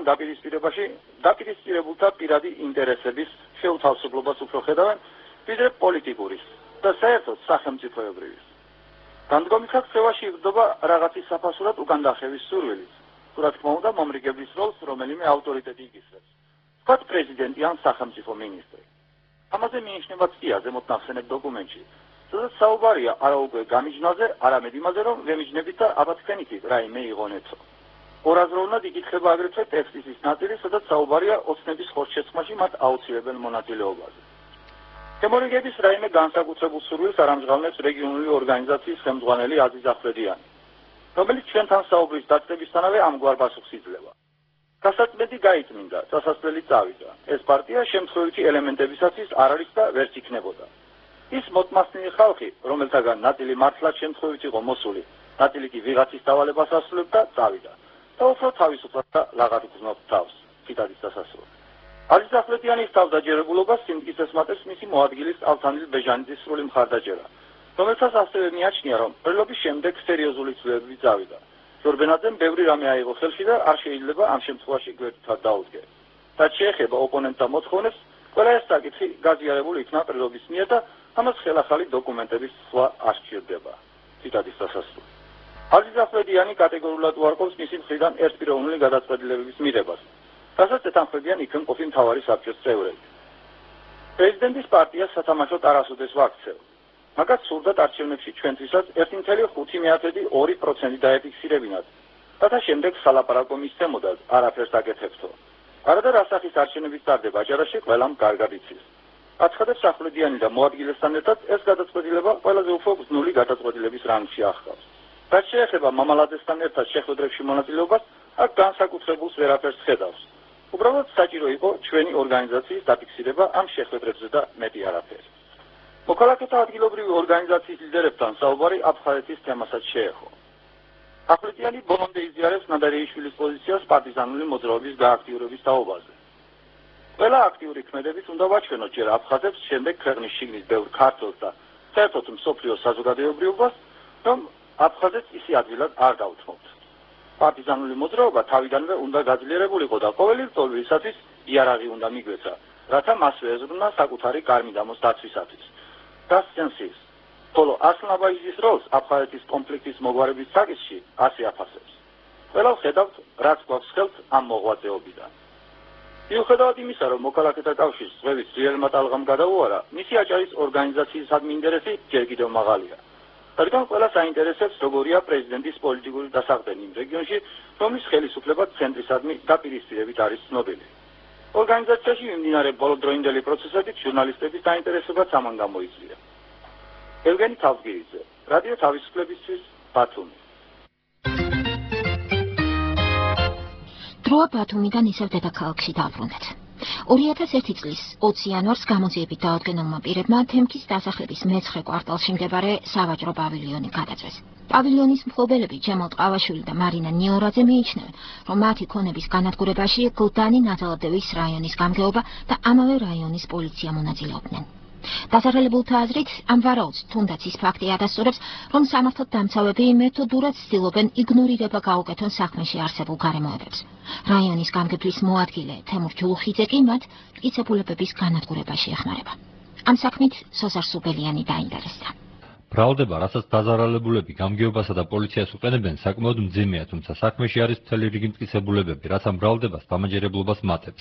დაპირისპირებულთა პირადი ინტერესების შეუთავსებლობას უფრო ხედავენ, ვიდრე პოლიტიკურის და საერთოდ სახელმწიფოებრივის. განდგომითაც ხევაში იგრძნობა რაღაცის საფასურად უკან დახევის სურვილიც, თუ რა თქმა უნდა მომრიგებლის როლს რომელიმე ავტორიტეტი იგისრებს. ვთქვათ პრეზიდენტი ან სახელმწიფო მინისტრი. ამაზე მინიშნებაც კია ზემოთ ნახსენებ დოკუმენტში, სადაც საუბარია არა უკვე გამიჯნაზე, არამედ იმაზე, რომ ვემიჯნებით და აბა თქვენით რაიმე იღონეთო. ორაზროვნად იკითხება აგრეთვე ტექსტის ის ნაწილი, სადაც საუბარია ოცნების ხორცშეწყმაში მათ აუცილებელ მონაწილეობაზე. თემურიგების რაიმე განსაკუთრებულ სურვილს არ ამჟღავნებს რეგიონული ორგანიზაციის ხელმძღვანელი აზიზ ახვლედიანი, რომელიც ჩვენთან საუბრის დაწყებისთანავე ამგვარ პასუხს იძლევა. გასაწმენდი გაიწმინდა, წასასვლელი წავიდა. ეს პარტია შემთხვევითი ელემენტებისათვის არ არის და ვერც იქნებოდა. ის მოტმასნილი ხალხი, რომელთაგან ნაწილი მართლაც შემთხვევით იყო მოსული, ნაწილი კი ვიღაცის დავალებას ასრულებდა, წავიდა. და უფრო თავისუფლად და ლაღად უგზნობს თავს. ციტატის დასასრული. აზიზ ახვლედიანის თავდაჯერებულობას სიმტკიცეს მატებს მისი მოადგილის ალთანდილ ბეჟანიძის სრული მხარდაჭერა, რომელსაც ასევე მიაჩნია, რომ პრელობის შემდეგ სერიოზული ცვლილებები წავიდა. ჯორბენაძემ ბევრი რამე აიღო ხელში და არ შეიძლება ამ შემთხვევაში გვერდითად დაუდგე. რაც შეეხება ოპონენტთა მოთხოვნებს, ყველა ეს საკითხი გაზიარებული იქნა პრელობის მიერ და ამას ხელახალი დოკუმენტების სხვა არ სჭირდება. ციტატის დასასრული. აზიზ ახვლედიანი კატეგორიულად უარყოფს მისი მხრიდან ერთპიროვნული გადაწყვეტილებების მიღებას, რასაც ეთანხმებიან იქ მყოფი მთავარი საბჭოს წევრები. პრეზიდენტის პარტიას სათამაშოდ არასოდეს ვაქცევ. მაგაც სურდათ არჩევნებში ჩვენთვისაც 1,5-2% დაეფიქსირებინათ, რათა შემდეგ სალაპარაკო მისცემოდათ არაფერს აკეთებთო. არადა რასახის არჩევნების ტარდება აჯარაში ყველამ კარგად იცის. აცხადებს ახვლედიანი და მოადგილესთან ერთად ეს გადაწყვეტილება ყველაზე უფრო გზნული გადაწყვეტილების რანგში აღწევს. რაც შეეხება მამალაძესთან ერთად შეხვედრებში მონაწილეობას, აქ განსაკუთრებულს ვერაფერს ხედავს. უბრალოდ საჭირო იყო ჩვენი ორგანიზაციის დაფიქსირება ამ შეხვედრებზე და მეტი არაფერი. მოქალაქეთა ადგილობრივი ორგანიზაციის ლიდერებთან საუბარი აფხაზეთის თემასაც შეეხო. ახვლედიანი ბოლომდე იზიარებს ნადარეიშვილის პოზიციას პარტიზანული მოძრაობის გააქტიურების თაობაზე. ყველა აქტიური ქმედების უნდა ვაჩვენოთ ჯერ აფხაზებს, შემდეგ ქვეყნის შიგნით ბევრ ქართველს და საერთოდ მსოფლიოს საზოგადოებრივობას, რომ აფხაზეთს ისი ადგილად არ დაუთმობთ. პარტიზანული მოძრაობა თავიდანვე უნდა გაძლიერებულიყო და ყოველი ლტოლვისათვის იარაღი უნდა მიგვეცა, რათა მასვე ეზრუნა საკუთარი კარმიდამოს დაცვისათვის. დასცენს ის, ხოლო ასლან აბაიძის როლს აფხაზეთის კონფლიქტის მოგვარების საკითხში ასე აფასებს. ყველა ვხედავთ, რაც გვაქვს ხელთ ამ მოღვაწეობიდან. მიუხედავად იმისა, რომ მოქალაქეთა კავშირს ზღვების ძლიერმა ტალღამ გადაუარა, მისი აჭარის ორგანიზაციის ადმინდერესი ჯერ კიდევ მაღალია. რადგან ყველა საინტერესებს როგორია პრეზიდენტის პოლიტიკური დასაყრდენი იმ რეგიონში, რომლის ხელისუფლება ცენტრისადმი დაპირისპირებით არის ცნობილი. ორგანიზაციაში მიმდინარე ბოლოდროინდელი პროცესებით ჟურნალისტების დაინტერესებაც ამან გამოიწვია. ევგენი თავგირიძე, რადიო თავისუფლებისთვის, ბათუმი. დროა ბათუმიდან ისევ დედაქალაქში დაბრუნდეთ. 2001 წლის 20 იანვარს გამოძიებით დაუდგენელმა პირებმა თემქის დასახლების მე-9 კვარტალში მდებარე სავაჭრო პავილიონი გადაწვეს. პავილიონის მფლობელები ჯემალ ყავაშვილი და მარინა ნიორაძე მიიჩნევენ, რომ მათი ქონების განადგურებაში გლდანი ნაძალადევის რაიონის გამგეობა და ამავე რაიონის პოლიცია მონაწილეობდნენ. დასახელებულთა აზრით, ამ ვარაუდს თუნდაც ის ფაქტი ადასტურებს, რომ სამართალ დამცავები მეთოდურად ცდილობენ იგნორირება გაუკეთონ საქმეში არსებულ გარემოებებს. რაიონის გამგებლის მოადგილე თემურ ჯულუხიძე კი მათ მტკიცებულებების განადგურებაში ეხმარება. ამ საქმით სოზარ სუბელიანი დაინტერესდა. ბრალდება, რასაც დაზარალებულები გამგეობასა და პოლიციას უყენებენ, საკმაოდ მძიმეა, თუმცა საქმეში არის მთელი რიგი მტკიცებულებები, რაც ამ ბრალდებას დამაჯერებლობას მატებს.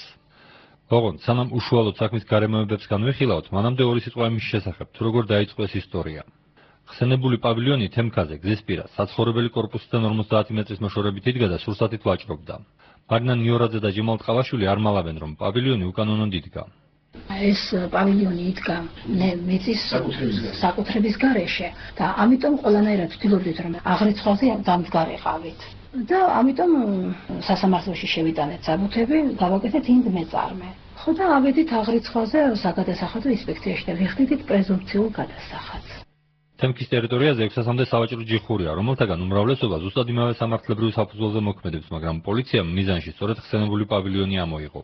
ოღონდ სანამ უშუალოდ საქმის გარემოებებს განვიხილავთ, მანამდე ორი სიტყვა იმის შესახებ, თუ როგორ დაიწყო ეს ისტორია. ხსენებული პავილიონი თემქაზე გზის პირას, საცხოვრებელი კორპუსიდან 50 მეტრის მოშორებით იდგა და სურსათით ვაჭრობდა. მარინა ნიორაძე და ჯემალ ყავაშვილი არ მალავენ, რომ პავილიონი უკანონოდ იდგა. ეს პავილიონი იდგა მიწის საკუთრების გარეშე და ამიტომ ყველანაირად ვთქვით, რომ აღრიცხვაზე დამდგარიყავით. და ამიტომ სასამართლოში შევიტანეთ საბუთები, გავაკეთეთ ინდ მეწარმე. ხო და ავედით აღრიცხვაზე საგადასახადო ინსპექციაში და ვიხდით პრეზუმპციულ გადასახადს. თემქის ტერიტორიაზე 600-მდე სავაჭრო ჯიხურია, რომელთაგან უმრავლესობა ზუსტად იმავე სამართლებრივ საფუძველზე მოქმედებს, მაგრამ პოლიციამ მიზანში სწორედ ხსენებული პავილიონი ამოიღო.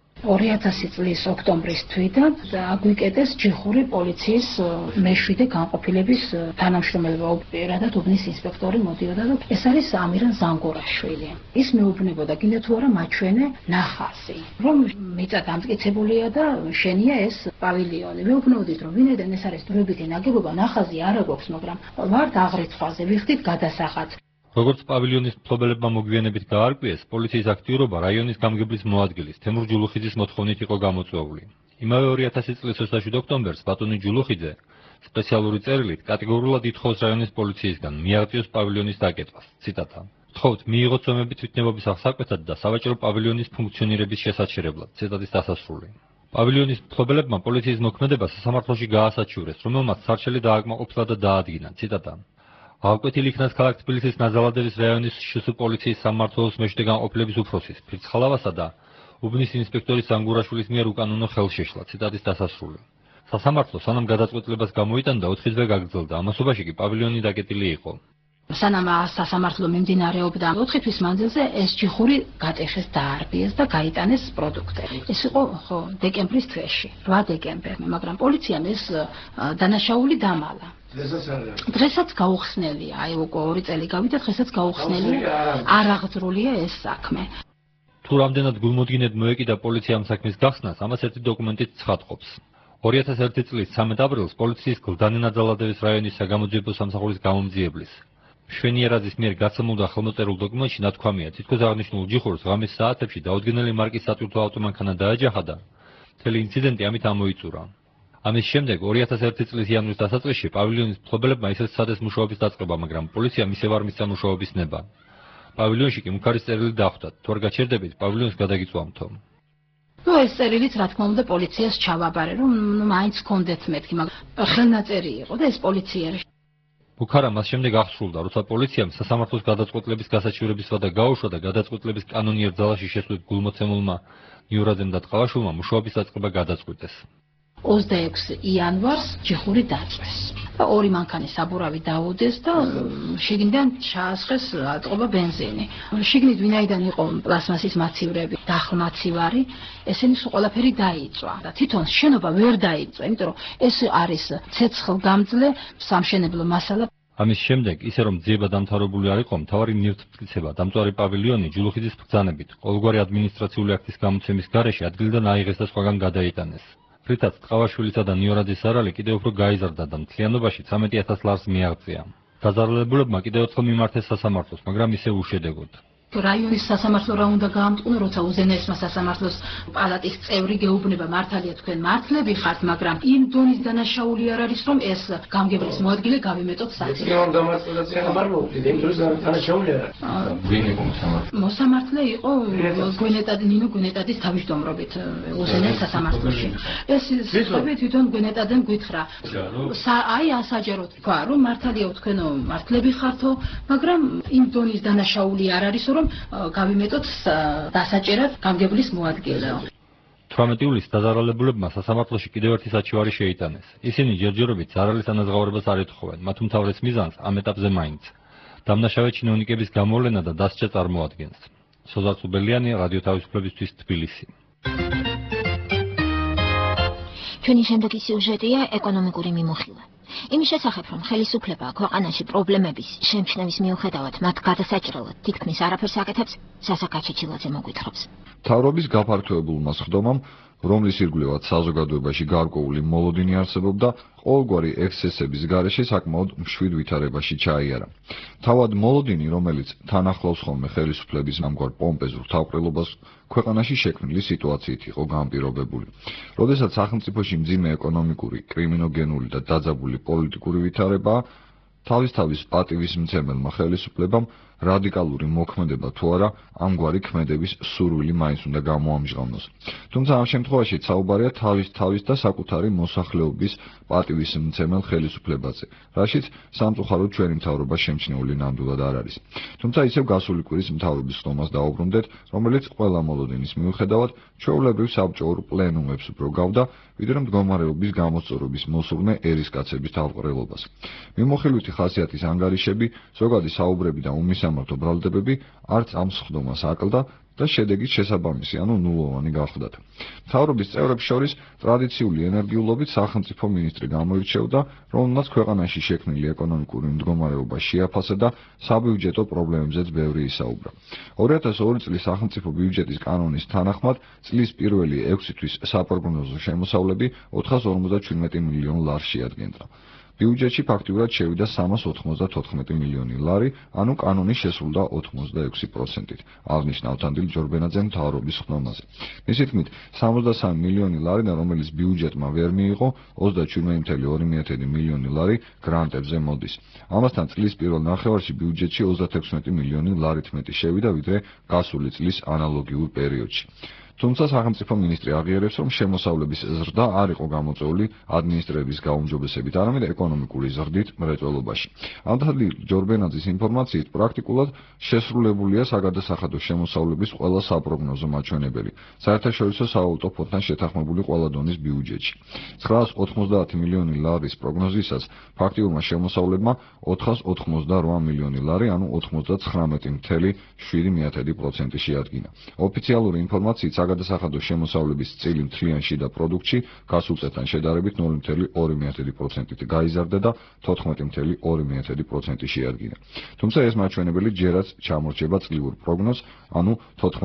2000 წლის ოქტომბრის თვიდან აგვიკეტეს ჯიხური პოლიციის მე-7 განყოფილების თანამშრომელობა, პირადად უბნის ინსპექტორი მოდიოდა და ეს არის ამირან ზანგორაშვილი. ის მეუბნებოდა, გინდა თუ არა მაჩვენე ნახაზი, რომ მიწა დამტკიცებულია და შენია ეს პავილიონი. მეუბნებოდით, რომ ვინაიდან ეს არის დროებითი ნაგებობა, ნახაზი არ აქვს, მაგრამ ვართ აღრიცხვაზე, ვიხდით გადასახადს. როგორც პავილიონის მფლობელებმა მოგვიანებით გაარკვიეს, პოლიციის აქტიურობა რაიონის გამგებლის მოადგილის თემურ ჯულუხიძის მოთხოვნით იყო გამოწვეული. იმავე 2000 წლის 27 ოქტომბერს ბატონი ჯულუხიძე სპეციალური წერილით კატეგორიულად ითხოვს რაიონის პოლიციისგან მიაღწიოს პავილიონის დაკეთებას. ციტატა: ვთხოვთ მიიღოთ ზომები თვითნებობის აღსაკვეთად და სავაჭრო პავილიონის ფუნქციონირების შესაჩერებლად. ციტატის დასასრული. პავილიონის მფლობელებმა პოლიციის მოქმედება სასამართლოში გაასაჩივრეს, რომელმაც სარჩელი დააკმაყოფილა და დაადგინა. ციტატა. აღკვეთილი იქნას ქალაქ თბილისის ნაზალადევის რაიონის შს პოლიციის სამმართველოს მეშვიდე განყოფილების უფროსის ფირცხალავასა და უბნის ინსპექტორის ზანგურაშვილის მიერ უკანონო ხელშეშლა. ციტატის დასასრული. სასამართლო სანამ გადაწყვეტილებას გამოიტანდა 4 დღე გაგრძელდა, ამასობაში კი პავილიონი დაკეტილი იყო. სანამ სასამართლო მიმდინარეობდა 4 თვის მანძილზე ეს ჯიხური გატეხეს, დაარბიეს და გაიტანეს პროდუქტები. ეს იყო ხო დეკემბრის თვეში, 8 დეკემბერში, მაგრამ პოლიციამ ეს დანაშაული დამალა. დღესაც გაუხსნელია, აი უკვე 2 წელი გავიდა, დღესაც გაუხსნელია, არ აღძრულია ეს საქმე. თუ რამდენად გულმოდგინედ მოეკიდა პოლიციამ საქმის გახსნას, ამას ერთი დოკუმენტით ცხადყოფს. 2001 წლის 13 აპრილს პოლიციის გლდანი ნაძალადევის რაიონის საგამოძიებო სამსახურის გამომძიებლის შვენიერაძის მიერ გაცემულ და ხელმოწერულ დოკუმენტში ნათქვამია, თითქოს აღნიშნულ ჯიხურს ღამის საათებში დაუდგენელი მარკის სატვირთო ავტომანქანა დაეჯახა და მთელი ინციდენტი ამით ამოიწურა. ამის შემდეგ 2001 წლის იანვრის დასაწყისში პავილიონის მფლობელებმა ისევ სცადეს მუშაობის დაწყება, მაგრამ პოლიციამ ისევ არ მისცა მუშაობის ნება. პავილიონში კი მუქარის წერილი დახვდათ, თუ არ გაჩერდებით, პავილიონს გადაგიწვავთო. ეს წერილიც რა თქმა უნდა პოლიციას ჩავაბარე, რომ მაინც გქონდეთ მეთქი, მაგრამ ხელნაწერი იყო და ეს პოლიციაში. მუქარა მას შემდეგ აღსრულდა, როცა პოლიციამ სასამართლოს გადაწყვეტილების გასაჩივრების ვადა გაუშვა და გადაწყვეტილების კანონიერ ძალაში შესვლით გულმოცემულმა ნიურაძემ და ტყავაშვილმა მუშაობის დაწყება გადაწყვიტეს. 26 იანვარს ჯიხური დაწვეს და 2 მანქანის საბურავი დაუდეს და შიგნიდან ჩაასხეს ატყობა ბენზინი. შიგნით ვინაიდან იყო პლასმასის მაცივრები, დახლმაცივარი, ესენი სულ ყველაფერი დაიწვა და თვითონ შენობა ვერ დაიწვა, იმიტომ რომ ეს არის ცეცხლგამძლე სამშენებლო მასალა. ამის შემდეგ, ისე რომ ძიება დამთავრებული არ იყო, მთავარი ნივთმტკიცება დამწვარი პავილიონი ჯულუხიძის ბრძანებით ყოველგვარი ადმინისტრაციული აქტის გამოცემის გარეშე ადგილიდან აიღეს და სხვაგან გადაიტანეს. რითაც ტყავაშვილისა და ნიურაძის ზარალი კიდევ უფრო გაიზარდა და მთლიანობაში 13000 ლარს მიაღწია. დაზარალებულებმა კიდევ ერთხელ მიმართეს სასამართლოს, მაგრამ ისევ უშედეგოდ. რაიონის სასამართლო რა უნდა გაამტყუნო, როცა უზენაესმა სასამართლოს პალატის წევრი გეუბნება, მართალია თქვენ მართლები ხართ, მაგრამ იმ დონის დანაშაული არ არის, რომ ეს გამგებლის მოადგილე გავიმეტოთ საქმეს. მოსამართლე იყო ნინო გვენეტადის თავმჯდომრობით უზენაეს სასამართლოში. ეს სიტყვები თვითონ გვენეტადემ გვითხრა. აი ასაჯეროთ თქვა, რომ მართალია თქვენო მართლები ხართო, მაგრამ იმ დონის დანაშაული არ არის, რომ გავიმეტოთ დასაჭერად გამგებლის მოადგილეო. 18 ივლისს დაზარალებულებმა სასამართლოში კიდევ ერთი საჩივარი შეიტანეს. ისინი ჯერჯერობით ზარალის ანაზღაურებას არ ეთხოვენ, მათ უმთავრეს მიზანს ამ ეტაპზე მაინც დამნაშავე ჩინოვნიკების გამოვლენა და დასჯა წარმოადგენს. სოზარ ცუბელიანი, რადიო თავისუფლებისთვის, თბილისი. ჩვენი შემდეგი სიუჟეტია ეკონომიკური მიმოხილვა. იმის შესახებ, რომ ხელისუფლება ქვეყანაში პრობლემების შემჩნევის მიუხედავად მათ გადასაჭრელად თითქმის არაფერს აკეთებს, სასა გაჩეჩილაძე მოგვითხრობს. მთავრობის გაფართოებულმა სხდომამ, რომლის ირგვლივად საზოგადოებაში გარკვეული მოლოდინი არსებობდა, ყოველგვარი ექსცესების გარეშე საკმაოდ მშვიდ ვითარებაში ჩაიარა. თავად მოლოდინი, რომელიც თან ახლავს ხოლმე ხელისუფლების ამგვარ პომპეზურ თავყრილობას, ქვეყანაში შექმნილი სიტუაციით იყო განპირობებული. როდესაც სახელმწიფოში მძიმე ეკონომიკური, კრიმინოგენული და დაძაბული პოლიტიკური ვითარებაა, თავის პატივის მცემელმა ხელისუფლებამ რადიკალური მოქმედება თუ არა ამგვარი ქმედების სურვილი მაინც უნდა გამოამჟღავნოს. თუმცა ამ შემთხვევაში საუბარია თავის და საკუთარი მოსახლეობის პატივის მცემელ ხელისუფლებაზე, რაშიც სამწუხაროდ ჩვენი მთავრობა შემჩნეული ნამდვილად არ არის. თუმცა ისევ გასული კვირის მთავრობის ხდომას დაუბრუნდეთ, რომელიც ყველა მოლოდინის მიუხედავად ჩვეულებრივ საბჭოურ პლენუმებს უფრო გავდა, ვიდრე მდგომარეობის გამოსწორების მოსურნე ერისკაცების თავყრილობას. მიმოხილვითი ხასიათის ანგარიშები, ზოგადი საუბრები და უმისამართო ბრალდებები არც ამ სხდომას აკლდა და შედეგით შესაბამისი, ანუ ნულოვანი გახვდათ. მთავრობის წევრებს შორის ტრადიციული ენერგიულობით სახელმწიფო მინისტრი გამოირჩევდა, რომელმაც ქვეყანაში შექმნილი ეკონომიკური მდგომარეობა შეაფასა და საბიუჯეტო პრობლემებზეც ბევრი ისაუბრა. 2002 წლის სახელმწიფო ბიუჯეტის კანონის თანახმად წლის პირველი 6 თვის საპროგნოზო შემოსავლები 457 მილიონ ლარს შეადგენდა. ბიუჯეტში ფაქტიურად შევიდა 394 მილიონი ლარი, ანუ კანონი შესრულდა 86%-ით. აღნიშნა ავთანდილ ჯორბენაძე მთავრობის ხდომაზე. მისი თქმით, 73 მილიონი ლარიდან, რომელიც ბიუჯეტმა ვერ მიიღო, 37,2 მილიონი ლარი გრანტებზე მოდის. ამასთან წლის პირველ ნახევარში ბიუჯეტში 36 მილიონი ლარით მეტი შევიდა, ვიდრე გასული წლის ანალოგიურ პერიოდში. თუმცა სახელმწიფო მინისტრი აღიარებს, რომ შემოსავლების ზრდა არ იყო გამოწვეული ადმინისტრების გაუმჯობესებით, არამედ ეკონომიკური ზრდით მრეწველობაში. ავთანდილ ჯორბენაძის ინფორმაციით, პრაქტიკულად შესრულებულია საგადასახადო შემოსავლების ყველა საპროგნოზო მაჩვენებელი, საერთაშორისო სავალუტო ფონდთან შეთანხმებული ყველა დონის ბიუჯეტში. 990 მილიონი ლარის პროგნოზისას ფაქტიურმა შემოსავლებმა 488 მილიონი ლარი, ანუ 99,7% შეადგინა. ოფიციალური ინფორმაციით, საგადასახადო შემოსავლების წილი მთლიან შიდა პროდუქტში გასულ წელთან შედარებით 0,2%-ით გაიზარდა და 14,2% შეადგინა. თუმცა ეს მაჩვენებელი ჯერაც ჩამორჩება წლიურ პროგნოზს, ანუ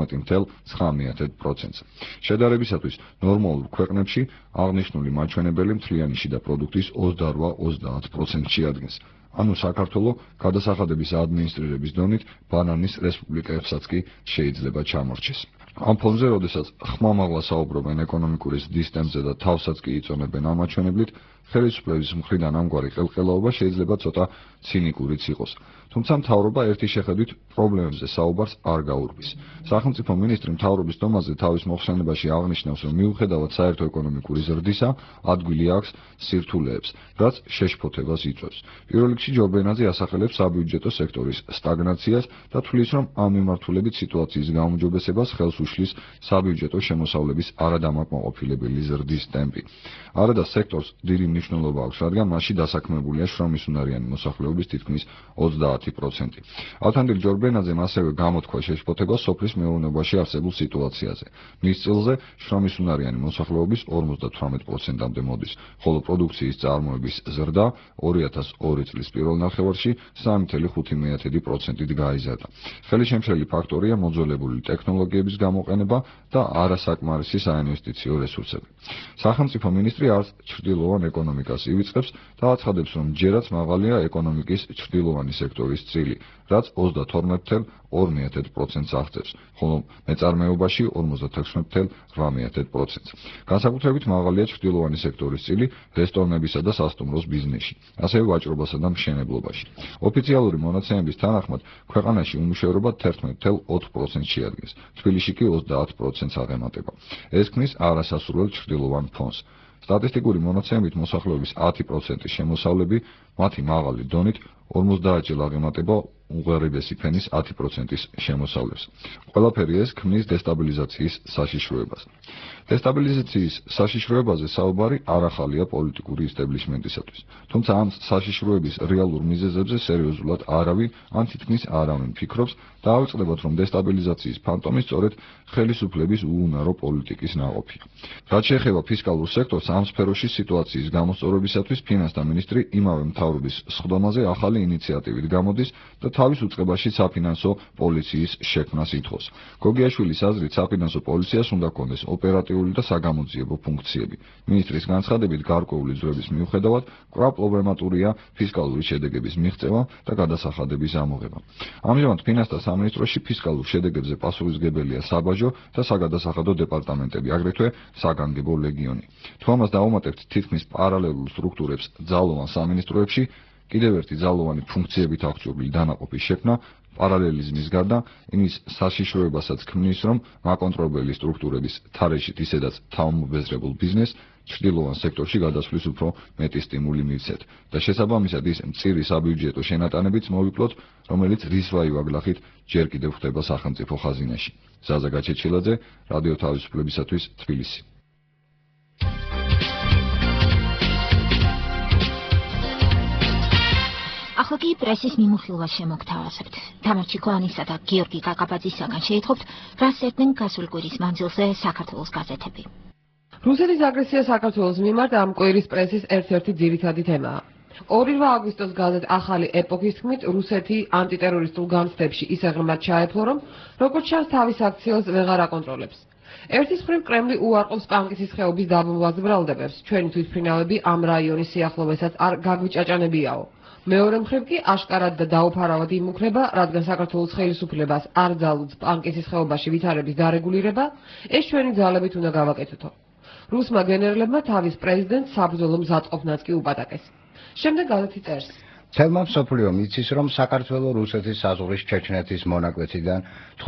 14,9%-ს. შედარებისათვის, ნორმალურ ქვეყნებში აღნიშნული მაჩვენებელი მთლიანი შიდა პროდუქტის 28-30% შეადგენს. ანუ საქართველო გადასახადების ადმინისტრირების დონით ბანანის რესპუბლიკებსაც კი შეიძლება ჩამორჩეს. ამ ფონზე, როდესაც ხმამაღლა საუბრობენ ეკონომიკური ზრდის ტემპზე და თავსაც კი იწონებენ ამ მაჩვენებლით, ხელისუფლების მხრიდან ამგვარი ყელყელაობა შეიძლება ცოტა ცინიკურიც იყოს. თუმცა მთავრობა ერთი შეხედვით პრობლემებზე საუბარს არ გაურბის. სახელმწიფო მინისტრი მთავრობის დომაზე თავის მოხსენებაში აღნიშნავს, რომ მიუხედავად საერთო ეკონომიკური ზრდისა, ადგილი აქვს სირთულეებს, რაც შეშფოთებას იწვევს. პირველ რიგში ჯორბენაძე ასახელებს საბიუჯეტო სექტორის სტაგნაციას და თვლის, რომ ამ მიმართულებით სიტუაციის გაუმჯობესებას ხელს უშლის საბიუჯეტო შემოსავლების არადამაკმაყოფილებელი ზრდის ტემპი. არადა სექტორს დიდი მნიშვნელობა აქვს, რადგან მასში დასაქმებულია შრომისუნარიანი მოსახლეობის თითქმის 30%. ავთანდილ ჯორბენაძემ ასევე გამოთქვა შეშფოთება სოფლის მეურნეობაში არსებულ სიტუაციაზე. მის წილზე შრომისუნარიანი მოსახლეობის 58%-მდე მოდის, ხოლო პროდუქციის წარმოების ზრდა 2002 წლის პირველ ნახევარში 3,5%-ით გაიზარდა. ხელისშემშლელი ფაქტორია მოძველებული ტექნოლოგიების გამოყენება და არასაკმარისი საინვესტიციო რესურსები. სახელმწიფო მინისტრი არც ჩრდილოვან ეკონომიკას ივიწყებს და აცხადებს, რომ ჯერაც მაღალია ეკონომიკის ჩრდილოვანი სექტორის წილი, რაც 32,2%-ს აღწევს, ხოლო მეწარმეობაში 56,8%-ს. განსაკუთრებით მაღალია ჩრდილოვანი სექტორის წილი რესტორნებისა და სასტუმროს ბიზნესში, ასევე ვაჭრობასა და მშენებლობაში. ოფიციალური მონაცემების თანახმად, ქვეყანაში უმუშევრობა 11,4%-ს შეადგენს, თბილისში კი 30%-ს აღემატება. ეს ქმნის არასასურველ ჩრდილოვან ფონს. სტატისტიკური მონაცემებით მოსახლეობის 10%-ის შემოსავლები მათი მაღალი დონით 50 ჯერ აღემატება უღარიბესი ფენის 10%-ის შემოსავლებს. ყველაფერი ეს ქმნის დესტაბილიზაციის საშიშროებას. დესტაბილიზაციის საშიშროებაზე საუბარი არ ახალია პოლიტიკური ისტაბლიშმენტისათვის. თუმცა ამ საშიშროების რეალურ მიზეზებზე სერიოზულად არავინ ან თითქმის არავინ ფიქრობს და ავიწყდებათ, რომ დესტაბილიზაციის ფანტომი სწორედ ხელისუფლების უუნარო პოლიტიკის ნაყოფია. რაც შეეხება ფისკალურ სექტორს, ამ სფეროში სიტუაციის გამოსწორებისათვის ფინანსთა მინისტრი იმავე მთავრობის სხდომაზე ახალი ინიციატივით გამოდის და თავის უწყებაში საფინანსო პოლიციის შექმნას ითხოვს. გოგიაშვილის აზრით, საფინანსო პოლიციას უნდა ჰქონდეს ოპერატიული და საგამოძიებო ფუნქციები. მინისტრის განცხადებით, გარკვეული ძვრების მიუხედავად, კვლავ პრობლემატურია ფისკალური შედეგების მიღწევა და გადასახადების ამოღება. ამჟამად ფინანსთა სამინისტროში ფისკალურ შედეგებზე პასუხისმგებელია საბაჟო და საგადასახადო დეპარტამენტები, აგრეთვე საგანგებო ლეგიონი. თუ ამას დავუმატებთ თითქმის პარალელურ სტრუქტურებს ძალოვან სამინისტროებში, კიდევ ერთი ძალოვანი ფუნქციებით აღჭურვილი დანაყოფის შექმნა პარალელიზმის გარდა იმის საშიშროებასაც ქმნის, რომ მაკონტროლებელი სტრუქტურების თარეშით ისედაც თავმობეზრებულ ბიზნესს ჩრდილოვან სექტორში გადასვლის უფრო მეტი სტიმული მივცეთ და შესაბამისად ის მწირი საბიუჯეტო შენატანებიც მოვიკლოთ, რომელიც რისვაი ვაგლახით ჯერ კიდევ ხდება სახელმწიფო ხაზინაში. ზაზა გაჩეჩილაძე, რადიო თავისუფლებისათვის, თბილისი. ახლა კი პრესის მიმოხილვას შემოგთავაზებთ. თამარ ჩიკვანისა და გიორგი კაკაბაძისაგან შეითხოვთ, რას წერდნენ გასული კვირის მანძილზე საქართველოს გაზეთები. რუსეთის აგრესია საქართველოს მიმართ ამ კვირის პრესის ერთ-ერთი ძირითადი თემაა. 2 აგვისტოს გაზეთ ახალი ეპოქის თქმით, რუსეთი ანტიტერორისტულ გამცდებში ისე ღრმად ჩაეფლო, რომ როგორც ჩანს თავის აქციელს ვეღარ აკონტროლებს. ერთის მხრივ კრემლი უარყოფს პანკისის ხეობის დაბომბვაზე ბრალდებებს, ჩვენი თვითმფრინავები ამ რაიონის სიახლოვესაც არ გაგვიჭაჭანებიაო. მეორე მხრივ კი აშკარად და დაუფარავად იმუქრება, რადგან საქართველოს ხელისუფლებას არ ძალუძს პანკისის ხეობაში ვითარების დარეგულირება, ეს ჩვენი ძალებით უნდა გავაკეთოთო. რუსმა გენერლებმა თავის პრეზიდენტს საბრძოლო მზადყოფნაც კი უპატაკეს. შემდეგ გაზეთი წერს. თელმა მსოფლიომ იცის, რომ საქართველოს რუსეთის საზღვრის ჩეჩნეთის მონაკვეთიდან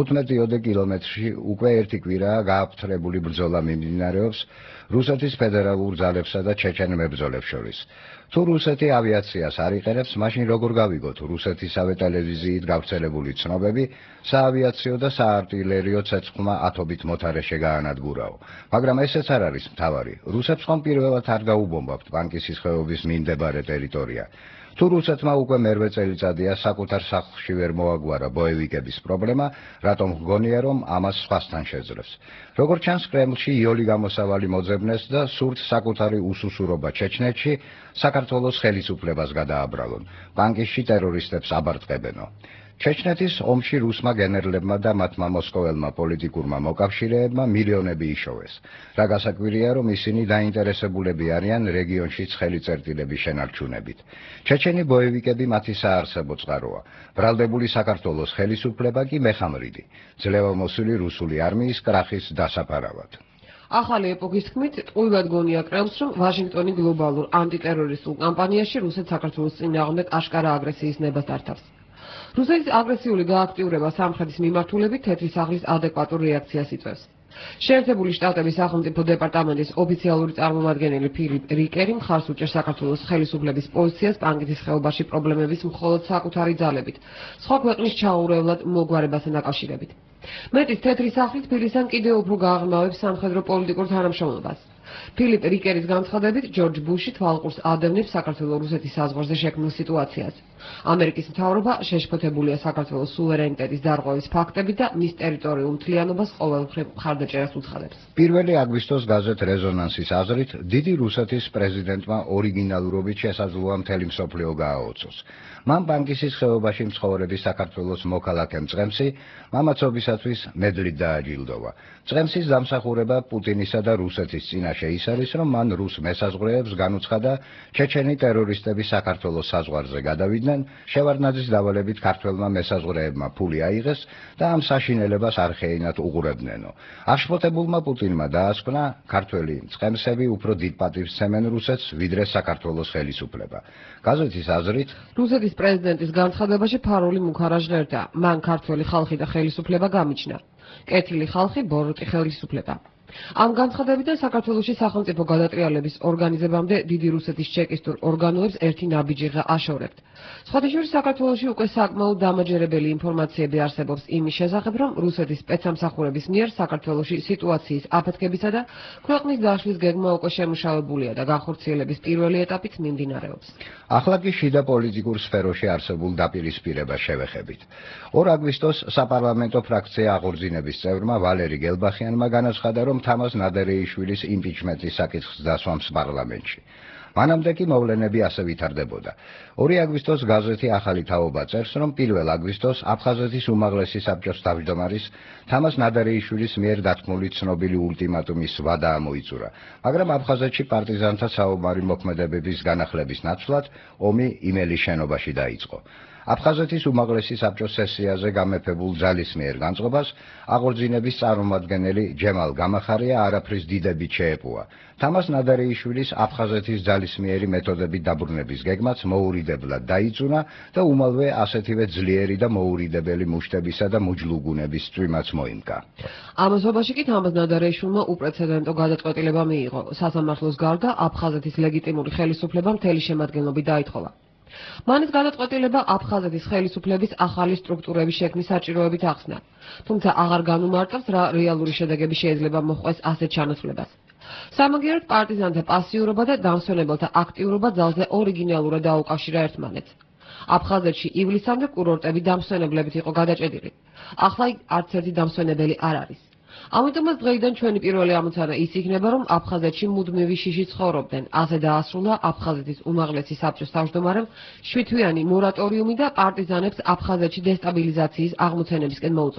15 კილომეტრში უკვე ერთი კვირაა გააფთრებული ბრძოლა მიმდინარეობს რუსეთის ფედერალურ ძალებსა და ჩეჩენ მებრძოლებს შორის. თუ რუსეთი ავიაციას არ იყენებს, მაშინ როგორ გავიგოთ რუსეთისავე ტელევიზიით გავრცელებული ცნობები, საავიაციო და საარტილერიო ცეცხლმა ათობით მოთარეშე გაანადგურაო. მაგრამ ესეც არ არის მთავარი. რუსებს ხომ პირველად არ გაუბომბავთ პანკისის ხეობის მიმდებარე ტერიტორია. თუ რუსეთმა უკვე მერვე წელიწადია საკუთარ სახლში ვერ მოაგვარა ბოევიკების პრობლემა, რატომ გგონია, რომ ამას სხვასთან შეძლებს. როგორც ჩანს, კრემლში იოლი გამოსავალი მოძებნეს და სურთ საკუთარი უსუსურობა ჩეჩნეთში საქართველოს ხელისუფლებას გადააბრალონ. პანკისში ტერორისტებს აბარტყებენო. ჩეჩნეთის ომში რუსმა გენერლებმა და მათმა მოსკოველმა პოლიტიკურმა მოკავშირეებმა მილიონები იშოვეს. რა გასაკვირია, რომ ისინი დაინტერესებულები არიან რეგიონში ცხელი წერტილების შენარჩუნებით. ჩეჩენი ბოევიკები მათი საარსებო წყაროა. ბრალდებული საქართველოს ხელისუფლება კი მეხამრიდი. ძლევამოსილი რუსული არმიის კრახის დასაფარავად. ახალი ეპოქის თქმით, ტყუილად გონია კრემლს, რომ ვაშინგტონი გლობალურ ანტიტერორისტულ კამპანიაში რუსეთ საქართველოს წინააღმდეგ აშკარა აგრესიის ნებას დართავს. რუსეთის აგრესიული გააქტიურება სამხრეთის მიმართულებით თეთრი სახლის ადეკვატურ რეაქციას იწვევს. შეერთებული შტატების სახელმწიფო დეპარტამენტის ოფიციალური წარმომადგენელი ფილიპ რიკერი მხარს უჭერს საქართველოს ხელისუფლების პოზიციას პანკისის ხეობაში პრობლემების მხოლოდ საკუთარი ძალებით, სხვა ქვეყნის ჩაურევლად მოგვარებასთან დაკავშირებით. მეტის თეთრი სახლი თბილისთან კიდევ უფრო გააღრმავებს სამხედრო პოლიტიკურ თანამშრომლობას. ფილიპ რიკერის განცხადებით, ჯორჯ ბუში თვალყურს ადევნებს საქართველოს-რუსეთის საზღვარზე შექმნილ სიტუაციას. ამერიკის მთავრობა შეშფოთებულია საქართველოს სუვერენიტეტის დარღვევის ფაქტებით და მის ტერიტორიულ მთლიანობას ყოველმხრივ მხარდაჭერას უცხადებს. 1 აგვისტოს გაზეთ რეზონანსის აზრით, დიდი რუსეთის პრეზიდენტმა ორიგინალურობით შესაძლოა მთელი მსოფლიო გააოცოს. მან პანკისის ხეობაში მცხოვრები საქართველოს მოქალაქე მწყემსი მამაცობისათვის მედლით დააჯილდოვა. მწყემსის დამსახურება პუტინისა და რუსეთის წინაშე ის არის, რომ მან რუს მესაზღვრეებს განუცხადა ჩეჩენი ტერორისტები საქართველოს საზღვარზე გადავიდნენ, შევარდნაძის დავალებით ქართველმა მესაზღვრეებმა ფული აიღეს და ამ საშინელებას არხეინად უყურებდნენო. აშფოთებულმა პუტინმა დაასკვნა, ქართველი მწყემსები უფრო დიდ პატივს სცემენ რუსეთს, ვიდრე საქართველოს ხელისუფლება. გაზეთის აზრით, რუსეთის პრეზიდენტის განცხადებაში ფარული მუქარა ჟღერდა, მან ქართველი ხალხი და ხელისუფლება გამიჩნდა. კეთილი ხალხი, ბოროტი ხელისუფლება. ამ განცხადებიდან საქართველოში სახელმწიფო გადატრიალების ორგანიზებამდე დიდი რუსეთის ჩეკისტურ ორგანოებს ერთი ნაბიჯიღა აშორებთ. სხვადასხვა საქართველოში უკვე საკმაოდ დამაჯერებელი ინფორმაციები არსებობს იმის შესახებ, რომ რუსეთის სპეცსამსახურების მიერ საქართველოში სიტუაციის აფეთქებისა და ქვეყნის დაშლის გეგმა უკვე შემუშავებულია და განხორციელების პირველი ეტაპით მიმდინარეობს. ახლა კი შიდა პოლიტიკურ სფეროში არსებულ დაპირისპირებას შევეხებით. 2 აგვისტოს საპარლამენტო ფრაქცია აღორძინების წევრმა ვალერი გელბახიანმა განაცხადა, რომ თამაზ ნადარეიშვილის იმპიჩმენტის საკითხს დასვამს პარლამენტში. მანამდე კი მოვლენები ასე ვითარდებოდა. 2 აგვისტოს გაზეთი ახალი თაობა წერს, რომ 1 აგვისტოს აფხაზეთის უმაღლესი საბჭოს თავმჯდომარის თამაზ ნადარეიშვილის მიერ დათქმული ცნობილი ულტიმატუმის ვადა ამოიწურა, მაგრამ აფხაზეთში პარტიზანთა საომარი მოქმედებების განახლების ნაცვლად ომი იმელის შენობაში დაიწყო. აფხაზეთის უმაღლესი საბჭოს სესიაზე გამეფებულ ძალის მიერ განწყობას აღორძინების წარმომადგენელი ჯემალ გამახარია არაფრის დიდებით შეეპოვა. თამაზ ნადარეიშვილის აფხაზეთის ძალის მიერი მეთოდებით დაბრუნების გეგმაც მოურიდებლად დაიწუნა და უმალვე ასეთივე ძლიერი და მოურიდებელი მუშტებისა და მუჯლუგუნების წვიმაც მოიმკა. ამასობაში კი თამაზ ნადარეიშვილმა უპრეცედენტო გადაწყვეტილება მიიღო. სასამართლოს გარდა აფხაზეთის ლეგიტიმური ხელისუფლება მთელი შემადგენლობით დაითხოვა. მანის გადაწყვეტილება აფხაზეთის ხელისუფლების ახალი სტრუქტურების შექმნის საჭიროებით ახსნა, თუმცა აღარ განუმარტავს, რა რეალური შედეგები შეიძლება მოჰყვეს ასეთ ჩანაცვლებას. სამაგიეროდ პარტიზანთა პასიურობა და დამსვენებელთა აქტიურობა ძალზე ორიგინალურად დაუკავშირა ერთმანეთს. აფხაზეთში ივლისამდე კურორტები დამსვენებლებით იყო გადაჭედილი. ახლა არც ერთი დამსვენებელი არ არის. ამიტომაც დღეიდან ჩვენი პირველი ამოცანა ის იქნება, რომ აფხაზეთში მუდმივი შიში ცხოვრობდნენ. ასე დაასრულა აფხაზეთის უმაღლესი საბჭოს თავმჯდომარემ 7-თვიანი მორატორიუმი და პარტიზანებს აფხაზეთში დესტაბილიზაციის აღმოცენებისკენ მოუწოდა.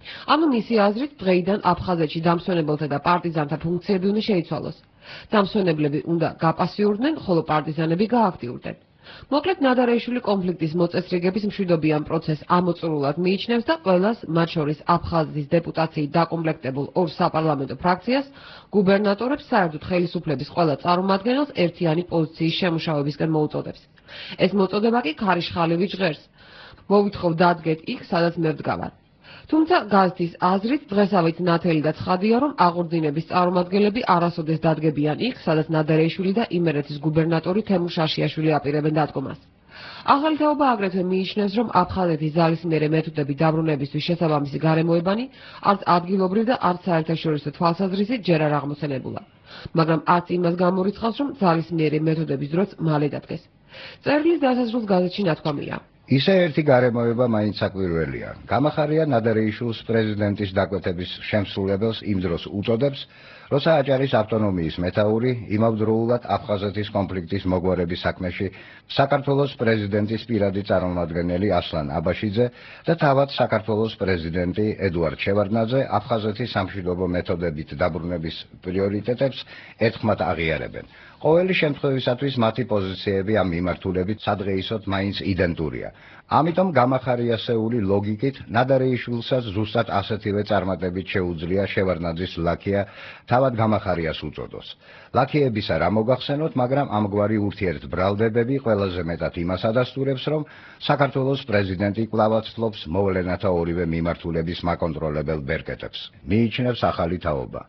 ანუ მისი აზრით დღეიდან აფხაზეთში დამსვენებელთა და პარტიზანთა ფუნქციები უნდა შეიცვალოს. დამსვენებლები უნდა გაპასიურდნენ, ხოლო პარტიზანები გააქტიურდნენ. მოკლედ ნადარეიშვილი კონფლიქტის მოწესრიგების მშვიდობიან პროცესს ამოწურულად მიიჩნევს და ყველას, მათ შორის აფხაზეთის დეპუტაციით დაკომპლექტებულ ორ საპარლამენტო ფრაქციას, გუბერნატორებს, საერთოდ ხელისუფლების ყველა წარმომადგენელს ერთიანი პოზიციის შემუშავებისკენ მოუწოდებს. ეს მოწოდება კი ქარიშხალივი ჟღერს. მოვითხოვ დადგეთ იქ, სადაც მე ვდგავარ. თუმცა გაზეთის აზრით დღესავით ნათელი და ცხადია, რომ აღორძინების წარმომადგენლები არასოდეს დადგებიან იქ, სადაც ნადარეიშვილი და იმერეთის გუბერნატორი თემურ შაშიაშვილი აპირებენ დადგომას. ახალი თაობა აგრეთვე მიიჩნევს, რომ აფხაზეთის ძალისმიერი მეთოდები დაბრუნებისთვის შესაბამისი გარემოებანი არც ადგილობრივ და არც საერთაშორისო თვალსაზრისით ჯერ არ აღმოცენებულა, მაგრამ არც იმას გამორიცხავს, რომ ძალისმიერი მეთოდების დროც მალე დადგეს. წერილის დასასრულს გაზეთში ნათქვამია. ისე ერთი გარემოება მაინც საკვირველია. გამახარია ნადარეიშვილს პრეზიდენტის დაკვეთების შემსრულებელს იმ დროს უწოდებს, როცა აჭარის ავტონომიის მეთაური იმავდროულად აფხაზეთის კონფლიქტის მოგვარების საქმეში საქართველოს პრეზიდენტის პირადი წარმომადგენელი ასლან აბაშიძე და თავად საქართველოს პრეზიდენტი ედუარდ შევარდნაძე აფხაზეთის სამშვიდობო მეთოდებით დაბრუნების პრიორიტეტებს ერთხმად აღიარებენ. ყოველი შემთხვევისათვის მათი პოზიციები ამ მიმართულებით სადღეისოდ მაინც იდენტურია. ამიტომ გამახარიასეული ლოგიკით ნადარეიშვილსაც ზუსტად ასეთივე წარმატებით შეუძლია შევარდნაძის ლაქია თავად გამახარიას უწოდოს. ლაქიებისა რა მოგახსენოთ, მაგრამ ამგვარი ურთიერთბრალდებები ყველაზე მეტად იმას ადასტურებს, რომ საქართველოს პრეზიდენტი კვლავაც ფლობს მოვლენათა ორივე მიმართულების მაკონტროლებელ ბერკეტებს. მიიჩნევს ახალი თაობა.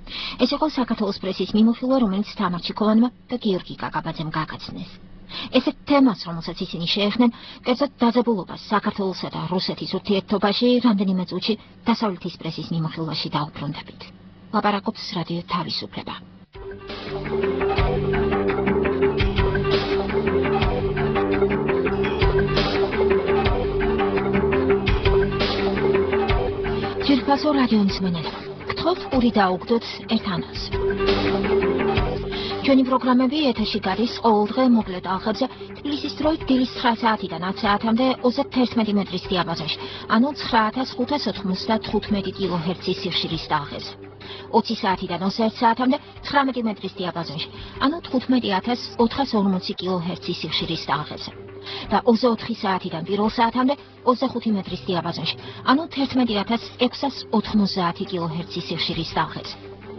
ეს იყო საქართველოს პრესის მიმოხილვა, რომელიც თამარ ჩიქოვანმა და გიორგი კაკაბაძემ გაგაცნეს. ესეთ თემას, რომელსაც ისინი შეეხნენ, კერძოდ დაძაბულობას საქართველოსა და რუსეთის ურთიერთობაში რამდენიმე წუთში დასავლეთის პრესის მიმოხილვაში დაუბრუნდებით. ლაპარაკობს რადიო თავისუფლება. ჯერფასო რადიონის მენელება. გთხოვთ პური დაუგდოთ ერთანას. ჩვენი პროგრამები ეთერში გადის ყოველდღე მოკლე ტალღებზე თბილისის დროით დილის 9 საათიდან 10 საათამდე 31 მეტრის დიაპაზონში, ანუ 9595 კილოჰერცის სიხშირის ტალღებზე. 20 საათიდან 21 საათამდე 19 მეტრის დიაპაზონში, ანუ 15440 კილოჰერცის სიხშირის ტალღებზე. და 24 საათიდან 1 საათამდე 25 მეტრის დიაპაზონში, ანუ 11690 კილოჰერცის სიხშირის ტალღებზე.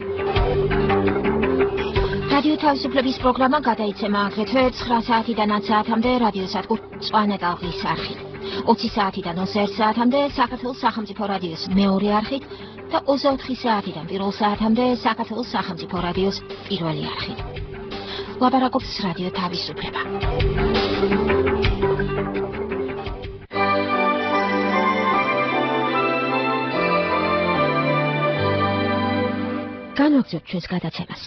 რადიო თავისუფლების პროგრამა გადაიცემა აგრეთვე 9 საათიდან 10 საათამდე რადიო სადგურ მწვანე ტალღის არხით, 20 საათიდან 21 საათამდე საქართველოს სახელმწიფო რადიოს მეორე არხით და 24 საათიდან 1 საათამდე საქართველოს სახელმწიფო რადიოს პირველი არხით. ლაპარაკობს რადიო თავისუფლება. განვაგრძობთ ჩვენს გადაცემას.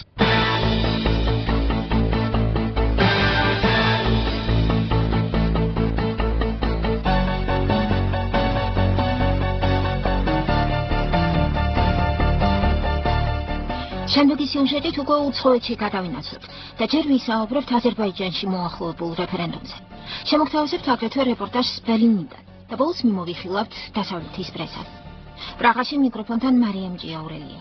შემდეგი სიუჟეტით უკვე უცხოეთში გადავინაცვლებთ და ჯერ ვისაუბრებთ აზერბაიჯანში მოახლოებულ რეფერენდუმზე. შემოგთავაზებთ აგრეთვე რეპორტაჟს ბერლინიდან და ბოლოს მიმოვიხილავთ დასავლეთის პრესას. პრაღაში მიკროფონთან მარიამ ჭიაურელია.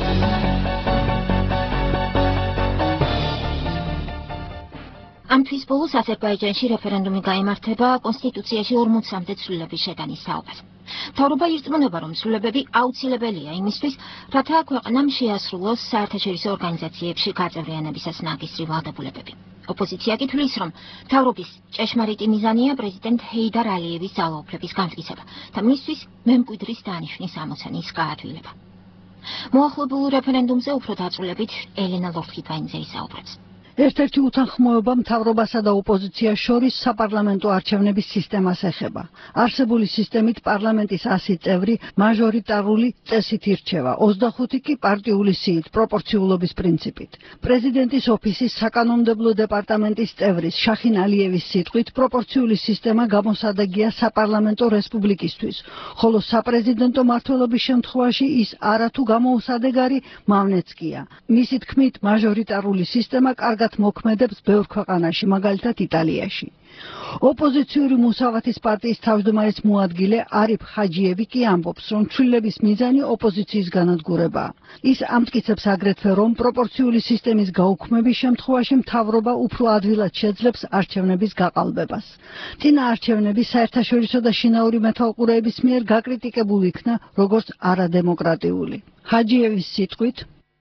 ამ თვის ბოლოს აზერბაიჯანში რეფერენდუმი გაიმართება კონსტიტუციაში 40-მდე ცვლილების შეტანის საუბარზე. მთავრობა ირწმუნება, რომ ცვლილებები აუცილებელია იმისთვის, რათა ქვეყნამ შეასრულოს საერთაშორისო ორგანიზაციებში გაწევრიანებისას ნაკისრი ვალდებულებები. ოპოზიცია კი თვლის, რომ მთავრობის ჭეშმარიტი მიზანია პრეზიდენტ ჰეიდარ ალიევის ძალაუფლების განმტკიცება და მისთვის მემკვიდრის დანიშვნის ამოცანის გაადვილება. მოახლოებულ რეფერენდუმზე უფრო დაწვრილებით ელენა ლორთქიფაინძე ისაუბრებს. ერთ-ერთი უთანხმოება მთავრობასა და ოპოზიციას შორის საპარლამენტო არჩევნების სისტემას ეხება. არსებული სისტემით პარლამენტის 100 წევრი მაჟორიტარული წესით ირჩევა, 25 კი პარტიული სიით, პროპორციულობის პრინციპით. პრეზიდენტის ოფისის საკანონმდებლო დეპარტამენტის წევრის შახინ ალიევის სიტყვით პროპორციული სისტემა გამოსადეგია საპარლამენტო რესპუბლიკისთვის, ხოლო საპრეზიდენტო მმართველობის შემთხვევაში ის არათუ გამოუსადეგარი მავნეც კია. მისი თქმით, მაჟორიტარული სისტემა კარგ კარგად მოქმედებს ბევრ ქვეყანაში, მაგალითად იტალიაში. ოპოზიციური მუსავათის პარტიის თავმჯდომარის მოადგილე არიფ ხაჯიევი კი ამბობს, რომ ცვლილების მიზანი ოპოზიციის განადგურებაა. ის ამტკიცებს აგრეთვე, რომ პროპორციული სისტემის გაუქმების შემთხვევაში მთავრობა უფრო ადვილად შეძლებს არჩევნების გაყალბებას. წინაარჩევნები საერთაშორისო და შინაური მეთვალყურეების მიერ გაკრიტიკებული იქნა როგორც არადემოკრატიული. ხაჯიევის სიტყვით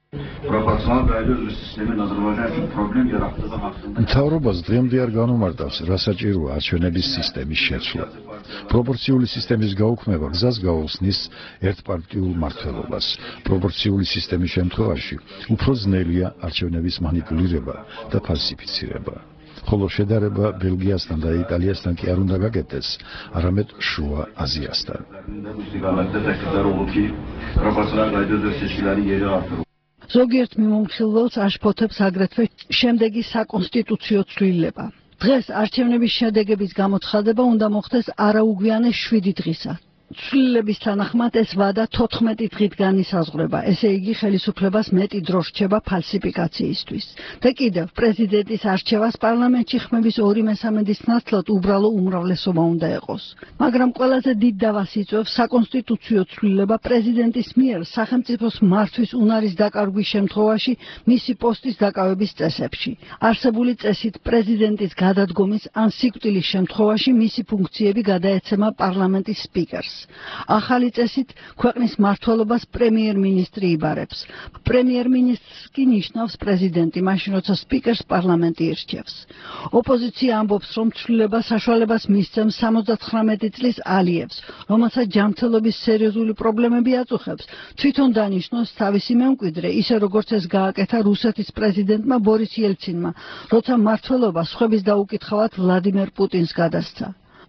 მთავრობას დღემდე არ განუმარტავს, რა საჭიროა არჩევნების სისტემის შეცვლა. პროპორციული სისტემის გაუქმება გზას გაუხსნის ერთპარტიულ მმართველობას. პროპორციული სისტემის შემთხვევაში უფრო ძნელია არჩევნების მანიპულირება და ფალსიფიცირება. ხოლო შედარება ბელგიასთან და იტალიასთან კი არ უნდა გაკეთდეს, არამედ შუა აზიასთან. ზოგიერთ მიმომხილველს აშფოთებს აგრეთვე შემდეგი საკონსტიტუციო ცვლილება. დღეს არჩევნების შედეგების გამოცხადება უნდა მოხდეს არაუგვიანეს 7 დღისა. ცვლილების თანახმად ეს ვადა 14 დღით განისაზღვრება, ესე იგი ხელისუფლებას მეტი დრო რჩება ფალსიფიკაციისთვის. და კიდევ პრეზიდენტის არჩევას პარლამენტში ხმების 2/3-ის ნაცვლად უბრალო უმრავლესობა უნდა ეყოს. მაგრამ ყველაზე დიდ დავას იწვევს საკონსტიტუციო ცვლილება პრეზიდენტის მიერ სახელმწიფოს მართვის უნარის დაკარგვის შემთხვევაში მისი პოსტის დაკავების წესებში. არსებული წესით პრეზიდენტის გადადგომის ან სიკვდილის შემთხვევაში მისი ფუნქციები გადაეცემა პარლამენტის სპიკერს. ახალი წესით ქვეყნის მმართველობას პრემიერ-მინისტრი იბარებს. პრემიერ-მინისტრს კი ნიშნავს პრეზიდენტი, მაშინ როცა სპიკერს პარლამენტი ირჩევს. ოპოზიცია ამბობს, რომ ცვლილება საშუალებას მისცემს 79 წლის ალიევს, რომელსაც ჯანმრთელობის სერიოზული პრობლემები აწუხებს, თვითონ დანიშნოს თავისი მემკვიდრე, ისე როგორც ეს გააკეთა რუსეთის პრეზიდენტმა ბორის იელცინმა, როცა მმართველობა სხვების დაუკითხავად ვლადიმერ პუტინს გადასცა.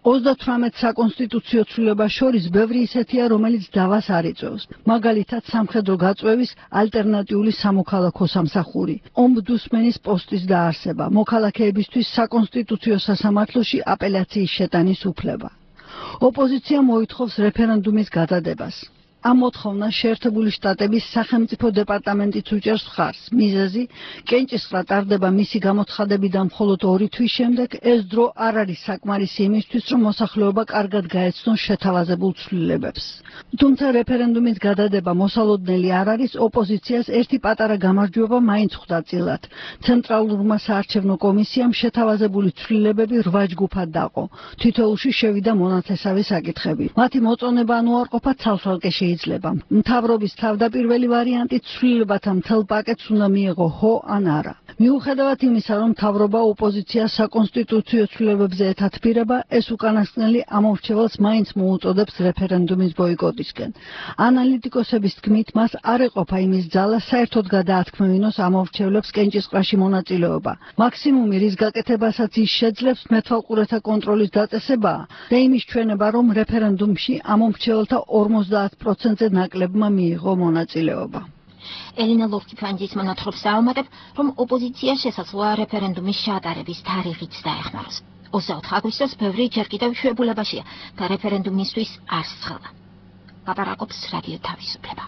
38 საკონსტიტუციო ცვლილებას შორის ბევრი ისეთია, რომელიც დავას არ იწვევს. მაგალითად, სამხედრო გაწვევის ალტერნატიული სამოქალაქო სამსახური, ომბუდსმენის პოსტის დაარსება, მოქალაქეებისთვის საკონსტიტუციო სასამართლოში აპელაციის შეტანის უფლება. ოპოზიცია მოითხოვს რეფერენდუმის გადადებას. ამ მოთხოვნას შეერთებული შტატების სახელმწიფო დეპარტამენტიც უჭერს მხარს. მიზეზი კენჭისყრა ტარდება მისი გამოცხადებიდან მხოლოდ 2 თვის შემდეგ, ეს დრო არ არის საკმარისი იმისთვის, რომ მოსახლეობა კარგად გაეცნოს შეთავაზებულ ცვლილებებს. თუმცა რეფერენდუმის გადადება მოსალოდნელი არ არის, ოპოზიციას ერთი პატარა გამარჯვება მაინც ხვდა წილად. ცენტრალურმა საარჩევნო კომისიამ შეთავაზებული ცვლილებები 8 ჯგუფად დაყო. თითოეულში შევიდა მონათესავი საკითხები. მათი მოწონება ან უარყოფა ცალ-ცალკე იძლება. მთავრობის თავდაპირველი ვარიანტი ცვლილებათა მთელ პაკეტს უნდა მიეღო ხო ან არა. მიუხედავად იმისა, რომ მთავრობა ოპოზიციას საკონსტიტუციო ცვლილებებზე ეთათბირება, ეს უკანასკნელი ამორჩეველს მაინც მოუწოდებს რეფერენდუმის ბოიკოტისკენ. ანალიტიკოსების თქმით, მას არ ეყოფა იმის ძალა საერთოდ გადაათქმევინოს ამორჩევლებს კენჭისყრაში მონაწილეობა. მაქსიმუმი, რის გაკეთებასაც ის შეძლებს, მეთვალყურეთა კონტროლის დაწესებაა და იმის ჩვენება, რომ რეფერენდუმში ამორჩეველთა 50%-ზე ნაკლებმა მიიღო მონაწილეობა. ელინა ლოვკიფანძის მონათხრობს დაამატებ, რომ ოპოზიცია შესაძლოა რეფერენდუმის ჩაატარების თარიღიც დაეხმაროს. 24 აგვისტოს ბევრი ჯერ კიდევ შვებულებაშია და რეფერენდუმისთვის არ სწყლა. ლაპარაკობს რადიო თავისუფლება.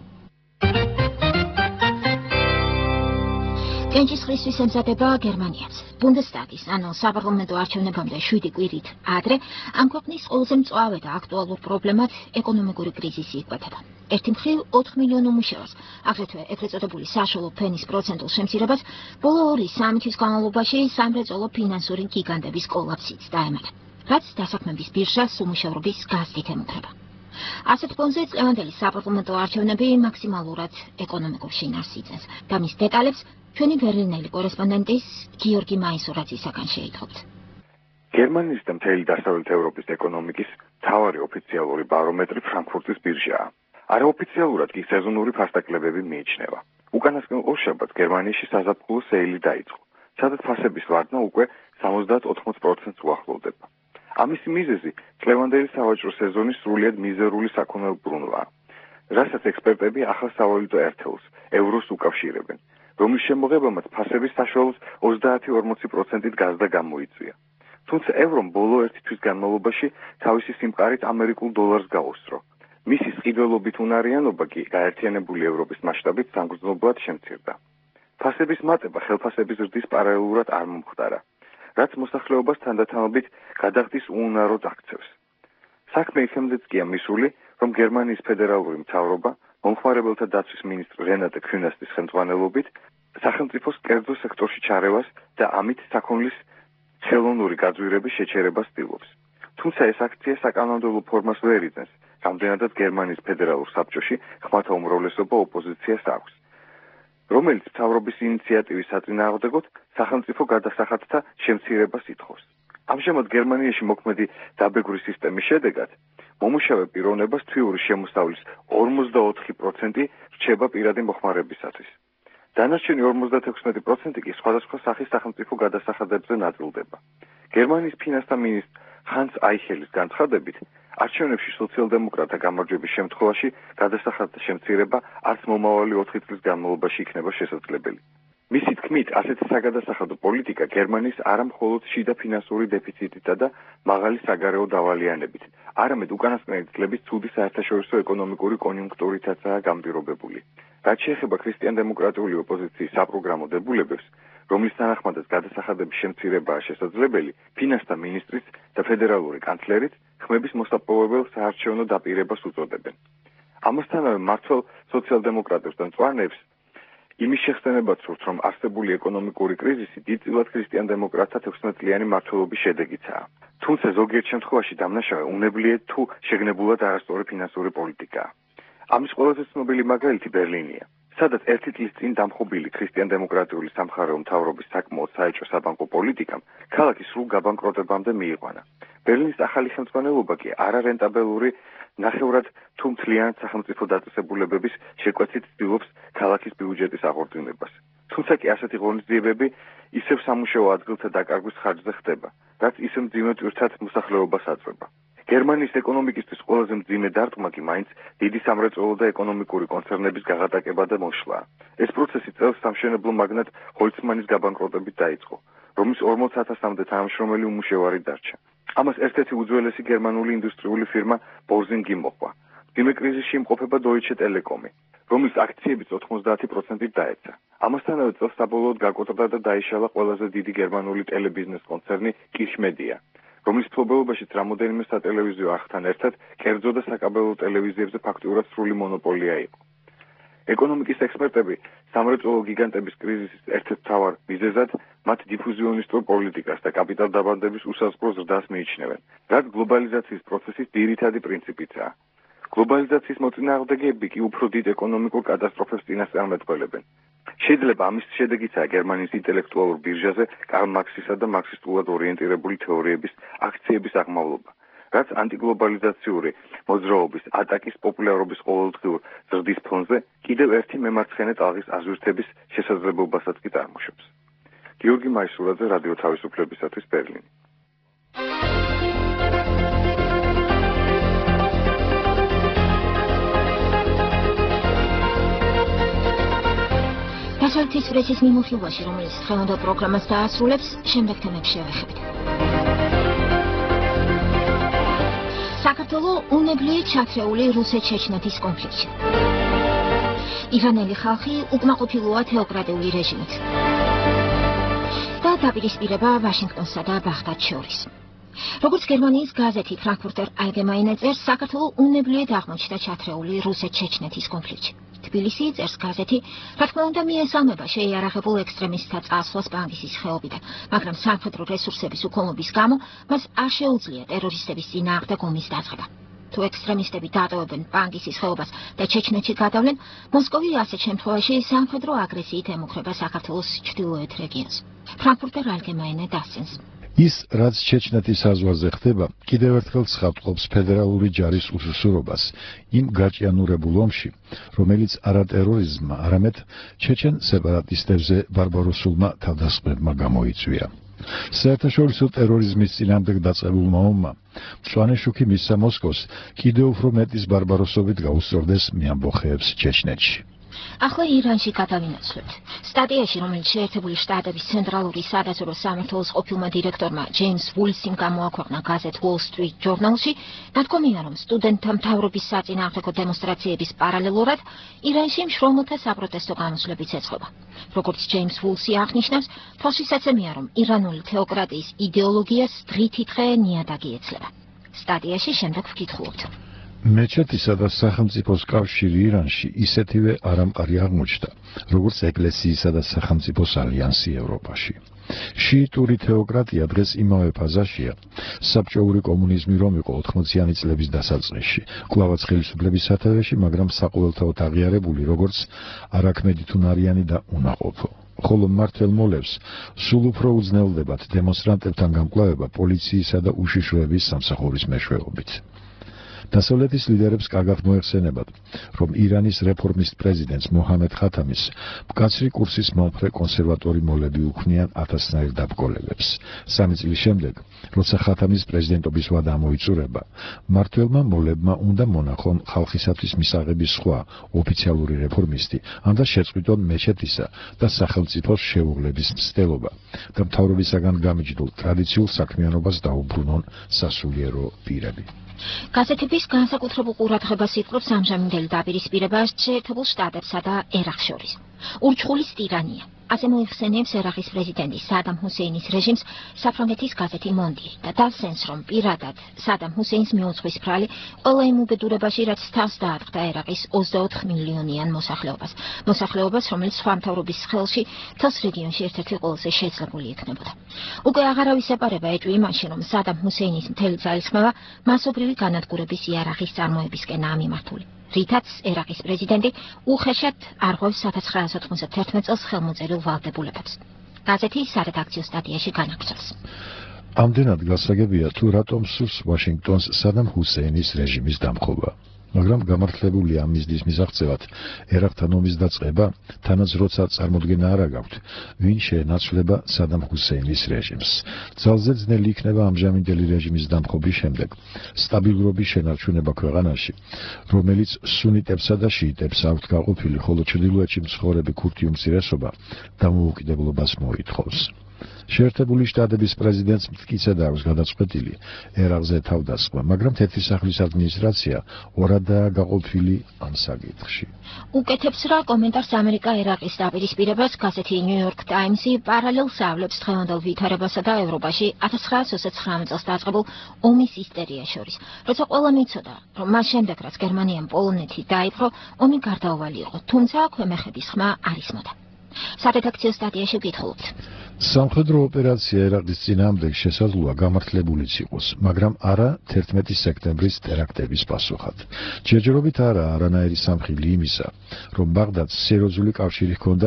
კენჭისყრისთვის ემზადება გერმანიაც. ბუნდესტაგის, ანუ საპარლამენტო არჩევნებამდე 7 კვირით ადრე, ამ ქვეყნის ყველაზე მწვავე და აქტუალურ პრობლემად ეკონომიკური კრიზისი იკვეთება. ერთი მხრივ 4 მილიონ უმუშევას, აგრეთვე ეგრეთ წოდებული საშუალო ფენის პროცენტულ შემცირებას, ბოლო 2-3 თვის განმავლობაში სამრეწველო ფინანსური გიგანტების კოლაფსიც დაემატა, რაც დასაქმების ბირჟას უმუშევრობის გაზრდით ემუქრება. ასეთ ფონზე წლევანდელი საპარლამენტო არჩევნები მაქსიმალურად ეკონომიკურ შინაარსს იწვევს და მის დეტალებს ჩვენი ბერლინელი კორესპონდენტის გიორგი მაისურაძისაგან შეითხოვთ. გერმანიის და მთელი დასავლეთ ევროპის ეკონომიკის მთავარი ოფიციალური ბარომეტრი ფრანკფურტის ბირჟაა. არაოფიციალურად კი სეზონური ფასდაკლებები მიიჩნევა. უკანასკნელ ორშაბათს გერმანიაში საზაფხულო სეილი დაიწყო, სადაც ფასების ვარდნა უკვე 70-80%-ს უახლოვდება. ამისი მიზეზი წლევანდელი სავაჭრო სეზონის სრულიად მიზერული საქონელბრუნვაა, რასაც ექსპერტები ახალ სავალუტო ერთეულს, ევროს უკავშირებენ, რომლის შემოღებამაც ფასების საშუალოს 30-40%-ით გაზრდა გამოიწვია. თუმცა ევრომ ბოლო 1 თვის განმავლობაში თავისი სიმყარით ამერიკულ დოლარს გაუსწრო. მისი სყიდველობით უნარიანობა კი გაერთიანებული ევროპის მასშტაბით სამგრძნობლად შემცირდა. ფასების მატება ხელფასების ზრდის პარალელურად არ მომხდარა, რაც მოსახლეობას თანდათანობით გადახდის უუნაროდ აქცევს. საქმე იქამდეც კი მისული, რომ გერმანიის ფედერალური მთავრობა მომხმარებელთა დაცვის მინისტრ რენატე ქიუნასტის ხელმძღვანელობით სახელმწიფოს კერძო სექტორში ჩარევას და ამით საქონლის ხელოვნური გაძვირების შეჩერებას ცდილობს. თუმცა ეს აქცია საკანონმდებლო ფორმას ვერ იძენს, რამდენადაც გერმანიის ფედერალურ საბჭოში ხმათა უმრავლესობა ოპოზიციას აქვს, რომელიც მთავრობის ინიციატივის საწინააღმდეგოდ სახელმწიფო გადასახადთა შემცირებას ითხოვს. ამჟამად გერმანიაში მოქმედი დაბეგვრის სისტემის შედეგად მომუშავე პიროვნებას თვიური შემოსავლის 44% რჩება პირადი მოხმარებისათვის. დანარჩენი 56% კი სხვადასხვა სახის სახელმწიფო გადასახადებზე ნაწილდება. გერმანიის ფინანსთა მინისტრ ჰანს აიხელის განცხადებით, არჩევნებში სოციალ-დემოკრატთა გამარჯვების შემთხვევაში გადასახადთა შემცირება არც მომავალი 4 წლის განმავლობაში იქნება შესაძლებელი. მისი თქმით, ასეთი საგადასახადო პოლიტიკა გერმანიის არა მხოლოდ შიდა ფინანსური დეფიციტითა და მაღალი საგარეო დავალიანებით, არამედ უკანასკნელი წლების ცუდი საერთაშორისო ეკონომიკური კონიუნქტურითაცაა განპირობებული. რაც შეეხება ქრისტიან-დემოკრატიული ოპოზიციის საპროგრამო დებულებებს, რომლის თანახმადაც გადასახადების შემცირებაა შესაძლებელი, ფინანსთა მინისტრიც და ფედერალური კანცლერიც ხმების მოსაპოვებელ საარჩევნო დაპირებას უწოდებენ. ამასთანავე მმართველ სოციალ-დემოკრატებს და მწვანეებს იმის შეხსენებაც სურთ, რომ არსებული ეკონომიკური კრიზისი დიდწილად ქრისტიან-დემოკრატთა 16 წლიანი მმართველობის შედეგიცაა. თუმცა ზოგიერთ შემთხვევაში დამნაშავე უნებლიეთ თუ შეგნებულად არასწორი ფინანსური პოლიტიკაა. ამის ყველაზე ცნობილი მაგალითი ბერლინია, სადაც ერთი წლის წინ დამხობილი ქრისტიან-დემოკრატიული სამხარეო მთავრობის საკმაოდ საეჭვო საბანკო პოლიტიკამ ქალაქი სრულ გაბანკროტებამდე მიიყვანა. ბერლინის ახალი ხელმძღვანელობა კი არარენტაბელური ნახევრად თუ მთლიანად სახელმწიფო დაწესებულებების შეკვეცით ცდილობს ქალაქის ბიუჯეტის აღორძინებას. თუმცა კი ასეთი ღონისძიებები ისევ სამუშაო ადგილთა დაკარგვის ხარჯზე ხდება, რაც ისევ მძიმე ტვირთად მოსახლეობას აწვება. გერმანიის ეკონომიკისთვის ყველაზე მძიმე დარტყმა კი მაინც დიდი სამრეწველო და ეკონომიკური კონცერნების გაღატაკება და მოშლაა. ეს პროცესი წელს სამშენებლო მაგნატ ჰოლცმანის გაბანკროტებით დაიწყო, რომლის 40,000-მდე თანამშრომელი უმუშევარი დარჩა. ამას ერთ-ერთი უძველესი გერმანული ინდუსტრიული ფირმა ბორზინგი მოჰყვა. მძიმე კრიზისში იმყოფება Deutsche Telekom, რომლის აქციებიც 90%-ით დაეცა. ამასთანავე წელს საბოლოოდ გაკოტრდა და დაიშალა ყველაზე დიდი გერმანული ტელებიზნეს კონცერნი Kirchmedia, რომლის მფლობელობაშიც რამოდენიმე სატელევიზიო არხთან ერთად კერძო და საკაბელო ტელევიზიებზე ფაქტიურად სრული მონოპოლია იყო. ეკონომიკის ექსპერტები სამრეწველო გიგანტების კრიზისის ერთ-ერთ მთავარ მიზეზად მათ დიფუზიონისტურ პოლიტიკას და კაპიტალდაბანდების უსაზღვრო ზრდას მიიჩნევენ, რაც გლობალიზაციის პროცესის ძირითადი პრინციპიცაა. გლობალიზაციის მოწინააღმდეგეები კი უფრო დიდ ეკონომიკურ კატასტროფებს წინასწარმეტყველებენ. შეიძლება ამის შედეგიცაა გერმანიის ინტელექტუალურ ბირჟაზე კარლ მარქსისა და მარქსისტულად ორიენტირებული თეორიების აქციების აღმავლობა, რაც ანტიგლობალიზაციური მოძრაობის ატაკის პოპულარობის ყოველდღიურ ზრდის ფონზე კიდევ ერთი მემარცხენე ტალღის აზვირთების შესაძლებლობასაც კი წარმოშობს. გიორგი მაისურაძე, რადიო თავისუფლებისათვის, ბერლინი. დასავლეთის პრესის მიმოხილვაში, რომელიც დღევანდელ პროგრამას დაასრულებს, შემდეგ თემებს შევეხებით. საქართველო უნებლიეთ ჩათრეული რუსეთ-ჩეჩნეთის კონფლიქტში. ირანელი ხალხი უკმაყოფილოა თეოკრატიული რეჟიმით. და დაპირისპირება ვაშინგტონსა და ბაღდადს შორის. როგორც გერმანიის გაზეთი ფრანკფურტერ ალგემაინე წერს, საქართველო უნებლიეთ აღმოჩნდა ჩათრეული რუსეთ-ჩეჩნეთის კონფლიქტში. თბილისი წერს გაზეთი, რა თქმა უნდა მიესალმება შეიარაღებულ ექსტრემისტთა წასვლას პანგისის ხეობიდან, მაგრამ სამხედრო რესურსების უქონლობის გამო მას არ შეუძლია ტერორისტების წინააღმდეგ ომის დაწყება. თუ ექსტრემისტები დატოვებენ პანგისის ხეობას და ჩეჩნეთში გადავლენ, მოსკოვი ასეთ შემთხვევაში სამხედრო აგრესიით ემუქრება საქართველოს ჩრდილოეთ რეგიონს. ფრანკფურტერ ალგემაინე დასცენს. ის, რაც ჩეჩნეთის საზღვარზე ხდება, კიდევ ერთხელ ცხადყოფს ფედერალური ჯარის უსუსურობას იმ გაჭიანურებულ ომში, რომელიც არა ტერორიზმმა, არამედ ჩეჩენ სეპარატისტებზე ბარბაროსულმა თავდასხმებმა გამოიწვია. საერთაშორისო ტერორიზმის წინააღმდეგ დაწყებულმა ომმა მწვანე შუქი მისცა მოსკოვს კიდევ უფრო მეტის ბარბაროსობით გაუსწორდეს მეამბოხეებს ჩეჩნეთში. ახლა ირანში გადავინაცვლებთ. სტატიაში, რომელიც შეერთებული შტატების ცენტრალური სადაზვერვო სამმართველოს ყოფილმა დირექტორმა ჯეიმს ვულსიმ გამოაქვეყნა გაზეთ Wall Street Journal-ში, ნათქვამია, რომ სტუდენტთა მთავრობის საწინააღმდეგო დემონსტრაციების პარალელურად ირანში მშრომელთა საპროტესტო გამოსვლებიც ეწყობა. როგორც ჯეიმს ვულსი აღნიშნავს, თვალშისაცემია, რომ ირანული თეოკრატიის იდეოლოგიას დღითი დღე ნიადაგი ეცლება. სტატიაში შემდეგ ვკითხულობთ. მეჩეთისა და სახელმწიფოს კავშირი ირანში ისეთივე არამყარი აღმოჩნდა, როგორც ეკლესიისა და სახელმწიფოს ალიანსი ევროპაში. შიიტური თეოკრატია დღეს იმავე ფაზაშია, საბჭოური კომუნიზმი რომ იყო 80-იანი წლების დასაწყისში, კვლავაც ხელისუფლების სათავეში, მაგრამ საყოველთაოდ აღიარებული როგორც არაქმედითუნარიანი და უნაყოფო. ხოლო მმართველ მოლებს სულ უფრო უძნელდებათ დემონსტრანტებთან გამკლავება პოლიციისა და უშიშროების სამსახურის მეშვეობით. დასავლეთის ლიდერებს კარგად მოეხსენებათ, რომ ირანის რეფორმისტ პრეზიდენტს მოჰამედ ხათამის მკაცრი კურსის მომხრე კონსერვატორი მოლები უქმნიან ათასნაირ დაბკოლებებს. 3 წლის შემდეგ, როცა ხათამის პრეზიდენტობის ვადა ამოიწურება, მმართველმა მოლებმა უნდა მონახონ ხალხისათვის მისაღების სხვა ოფიციალური რეფორმისტი, ანდა შეწყვიტონ მეჩეთისა და სახელმწიფოს შეუღლების მცდელობა და მთავრობისაგან გამიჯდულ ტრადიციულ საქმიანობას დაუბრუნონ სასულიერო პირები. გაზეთების განსაკუთრებულ ყურადღებას იკვრობს ამჟამინდელი დაპირისპირება შეერთებულ შტატებსა და ერაყს შორის. ურჩხულის ტირანია. ასე მოიხსენიებს ერაყის პრეზიდენტი სადამ ჰუსეინის რეჟიმს საფრანგეთის გაზეთი მონდი და დასცენს, რომ პირადად სადამ ჰუსეინს მიუძღვის ბრალი ყველა იმ უბედურებაში, რაც თავს დაატყდა ერაყის 24 მილიონიან მოსახლეობას, რომელიც სხვა მთავრობის ხელში მთელს რეგიონში ერთ-ერთი ყველაზე შეძლებული იქნებოდა. უკვე აღარავის ეპარება ეჭვი იმაში, რომ სადამ ჰუსეინის მთელი ძალისხმევა მასობრივი განადგურების იარაღის წარმოებისკენაა მიმართული. რითაც ერაყის პრეზიდენტი უხეშად არღვევს 1991 წელს ხელმოწერილ ვალდებულებებს. გაზეთი სარედაქციო სტატიაში განაგრძობს. ამდენად გასაგებია, თუ რატომ სურს ვაშინგტონს სადამ ჰუსეინის რეჟიმის დამხობა. მაგრამ გამართლებული ამ მიზნის მისაღწევად ერაყთან ომის დაწყება, თანაც როცა წარმოდგენა არ გაქვთ, ვინ შეენაცვლება სადამ ჰუსეინის რეჟიმს. ძალზე ძნელი იქნება ამჟამინდელი რეჟიმის დამხობის შემდეგ სტაბილურობის შენარჩუნება ქვეყანაში, რომელიც სუნიტებსა და შიიტებს აქვთ გაყოფილი, ხოლო ჩრდილოეთში მცხოვრები ქურთი უმცირესობა დამოუკიდებლობას მოითხოვს. შეერთებული შტატების პრეზიდენტს მტკიცედ აქვს გადაწყვეტილი ერაყზე თავდასხმა, მაგრამ თეთრი სახლის ადმინისტრაცია ორადაა გაყოფილი ამ საკითხში. უკეთებს რა კომენტარს ამერიკა-ერაყის დაპირისპირებას გაზეთი New York Times-ი პარალელს ავლებს დღევანდელ ვითარებასა და ევროპაში 1929 წელს დაწყებულ ომის ისტერიას შორის. როცა ყველამ იცოდა, რომ მას შემდეგ, რაც გერმანიამ პოლონეთი დაიპყრო, ომი გარდაუვალი იყო, თუმცა ქვემეხების ხმა არ ისმოდა. სარედაქციო სტატიაში ვკითხულობთ. სამხედრო ოპერაცია ერაყის წინააღმდეგ შესაძლოა გამართლებულიც იყოს, მაგრამ არა 11 სექტემბრის ტერაქტების პასუხად. ჯერჯერობით არა არანაირი სამხილი იმისა, რომ ბაღდადს სერიოზული კავშირი ჰქონდა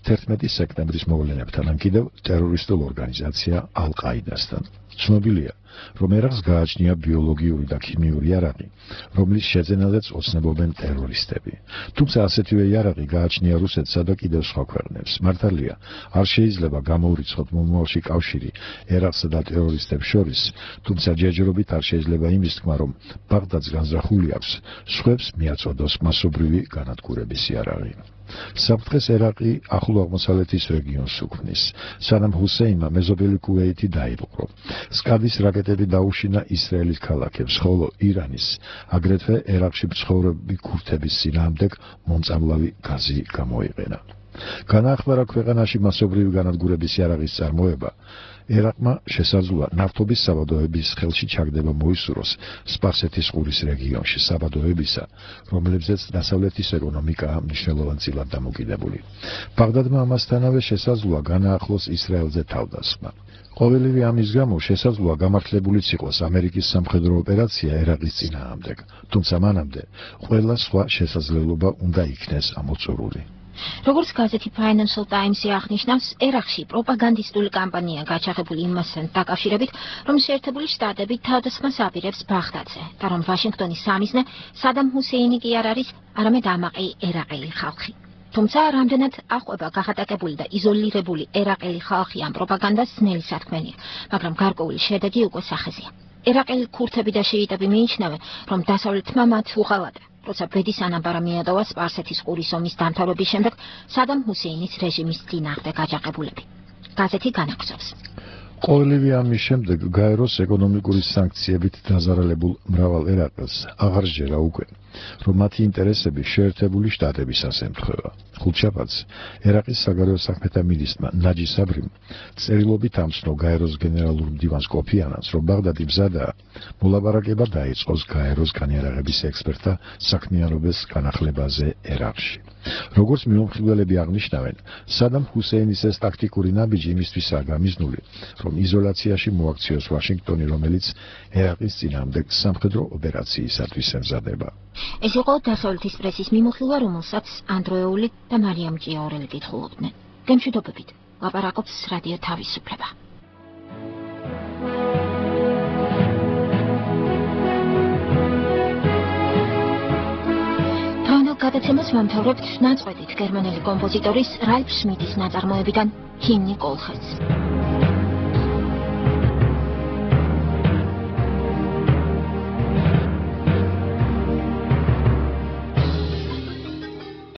11 სექტემბრის მოვლენებთან, ან კიდევ ტერორისტულ ორგანიზაცია ალ-ყაიდასთან. ცნობილია, რომ ერაყს გააჩნია ბიოლოგიური და ქიმიური იარაღი, რომლის შეძენადაც ოცნებობენ ტერორისტები. თუმცა ასეთივე იარაღი გააჩნია რუსეთსა და კიდევ სხვა ქვეყნებს. მართალია, არ შეიძლება გამოურიცხოთ მომავალში კავშირი ერაყსა და ტერორისტებს შორის, თუმცა ჯერჯერობით არ შეიძლება იმის თქმა, რომ ბაღდადს განზრახული აქვს, სხვებს მიაწოდოს მასობრივი განადგურების იარაღი. საფრთხეს ერაყი ახლო აღმოსავლეთის რეგიონს უქმნის. სადამ ჰუსეინმა მეზობელი კუვეითი დაიპყრო. სკადის რაკეტები დაუშინა ისრაელის ქალაქებს, ხოლო ირანის, აგრეთვე ერაყში მცხოვრები ქურთების წინააღმდეგ მომწამლავი გაზი გამოიყენა. განაახმარა ქვეყანაში მასობრივი განადგურების იარაღის წარმოება. ერაყმა შესაძლოა ნავთობის საბადოების ხელში ჩაგდება მოისურვოს სპარსეთის ყურის რეგიონში საბადოებისა, რომლებზეც დასავლეთის ეკონომიკაა მნიშვნელოვანწილად დამოკიდებული. ბაღდადმა ამასთანავე შესაძლოა განაახლოს ისრაელზე თავდასხმა. ყოველივე ამის გამო შესაძლოა გამართლებულიც იყოს ამერიკის სამხედრო ოპერაცია ერაყის წინააღმდეგ, თუმცა მანამდე ყველა სხვა შესაძლებლობა უნდა იქნეს ამოწურული. როგორც გაზეთი Financial Times-ი აღნიშნავს, ერაყში პროპაგანდისტული კამპანია გაჩაღებული იმასთან დაკავშირებით, რომ შეერთებული შტატები თავდასხმას აპირებს ბაღდადზე და რომ ვაშინგტონის სამიზნე სადამ ჰუსეინი კი არ არის, არამედ ამაყი ერაყელი ხალხი. თუმცა რამდენად აყვება გახატაკებული და იზოლირებული ერაყელი ხალხი ამ პროპაგანდას ძნელი სათქმელია, მაგრამ გარკვეული შედეგი უკვე სახეზეა. ერაყელი ქურთები და შიიტები მიიჩნევენ, რომ დასავლეთმა მათ უღალატა როცა ბედის ანაბარა მიადოვა სპარსეთის ყურის ომის დამთავრების შემდეგ სადამ ჰუსეინის რეჟიმის წინააღმდეგ აჯანყებულები. გაზეთი განაგზავს. ყოველივე ამის შემდეგ გაეროს ეკონომიკური სანქციებით დაზარალებულ მრავალ ერაყელს აღარ სჯერა უკვე, რომ მათი ინტერესები შეერთებული შტატებისას ემთხვევა. ხუთშაბათს ერაყის საგარეო საქმეთა მინისტრმა ნაჯი საბრიმ წერილობით ამცნო გაეროს გენერალურ მდივანს კოფი ანანს, რომ ბაღდადი მზადაა მოლაპარაკება დაიწყოს გაეროს განიარაღების ექსპერტთა საქმიანობის განახლებაზე ერაყში. როგორც მიმოხილველები აღნიშნავენ, სადამ ჰუსეინის ეს ტაქტიკური ნაბიჯი იმისთვისაა გამიზნული, რომ იზოლაციაში მოაქციოს ვაშინგტონი, რომელიც ერაყის წინააღმდეგ სამხედრო ოპერაციისათვის ემზადება. ეს იყო დასავლეთის პრესის მიმოხილვა, რომელსაც ანდროეული და მარიამ ჭიაურელი კითხულობდნენ. გემშვიდობებით, ლაპარაკობს რადიო თავისუფლება. გადაცემას ვამთავრებთ ნაწყვეტით გერმანელი კომპოზიტორის რალფ შმიდის ნაწარმოებიდან ჰიმნი კოლხეთს.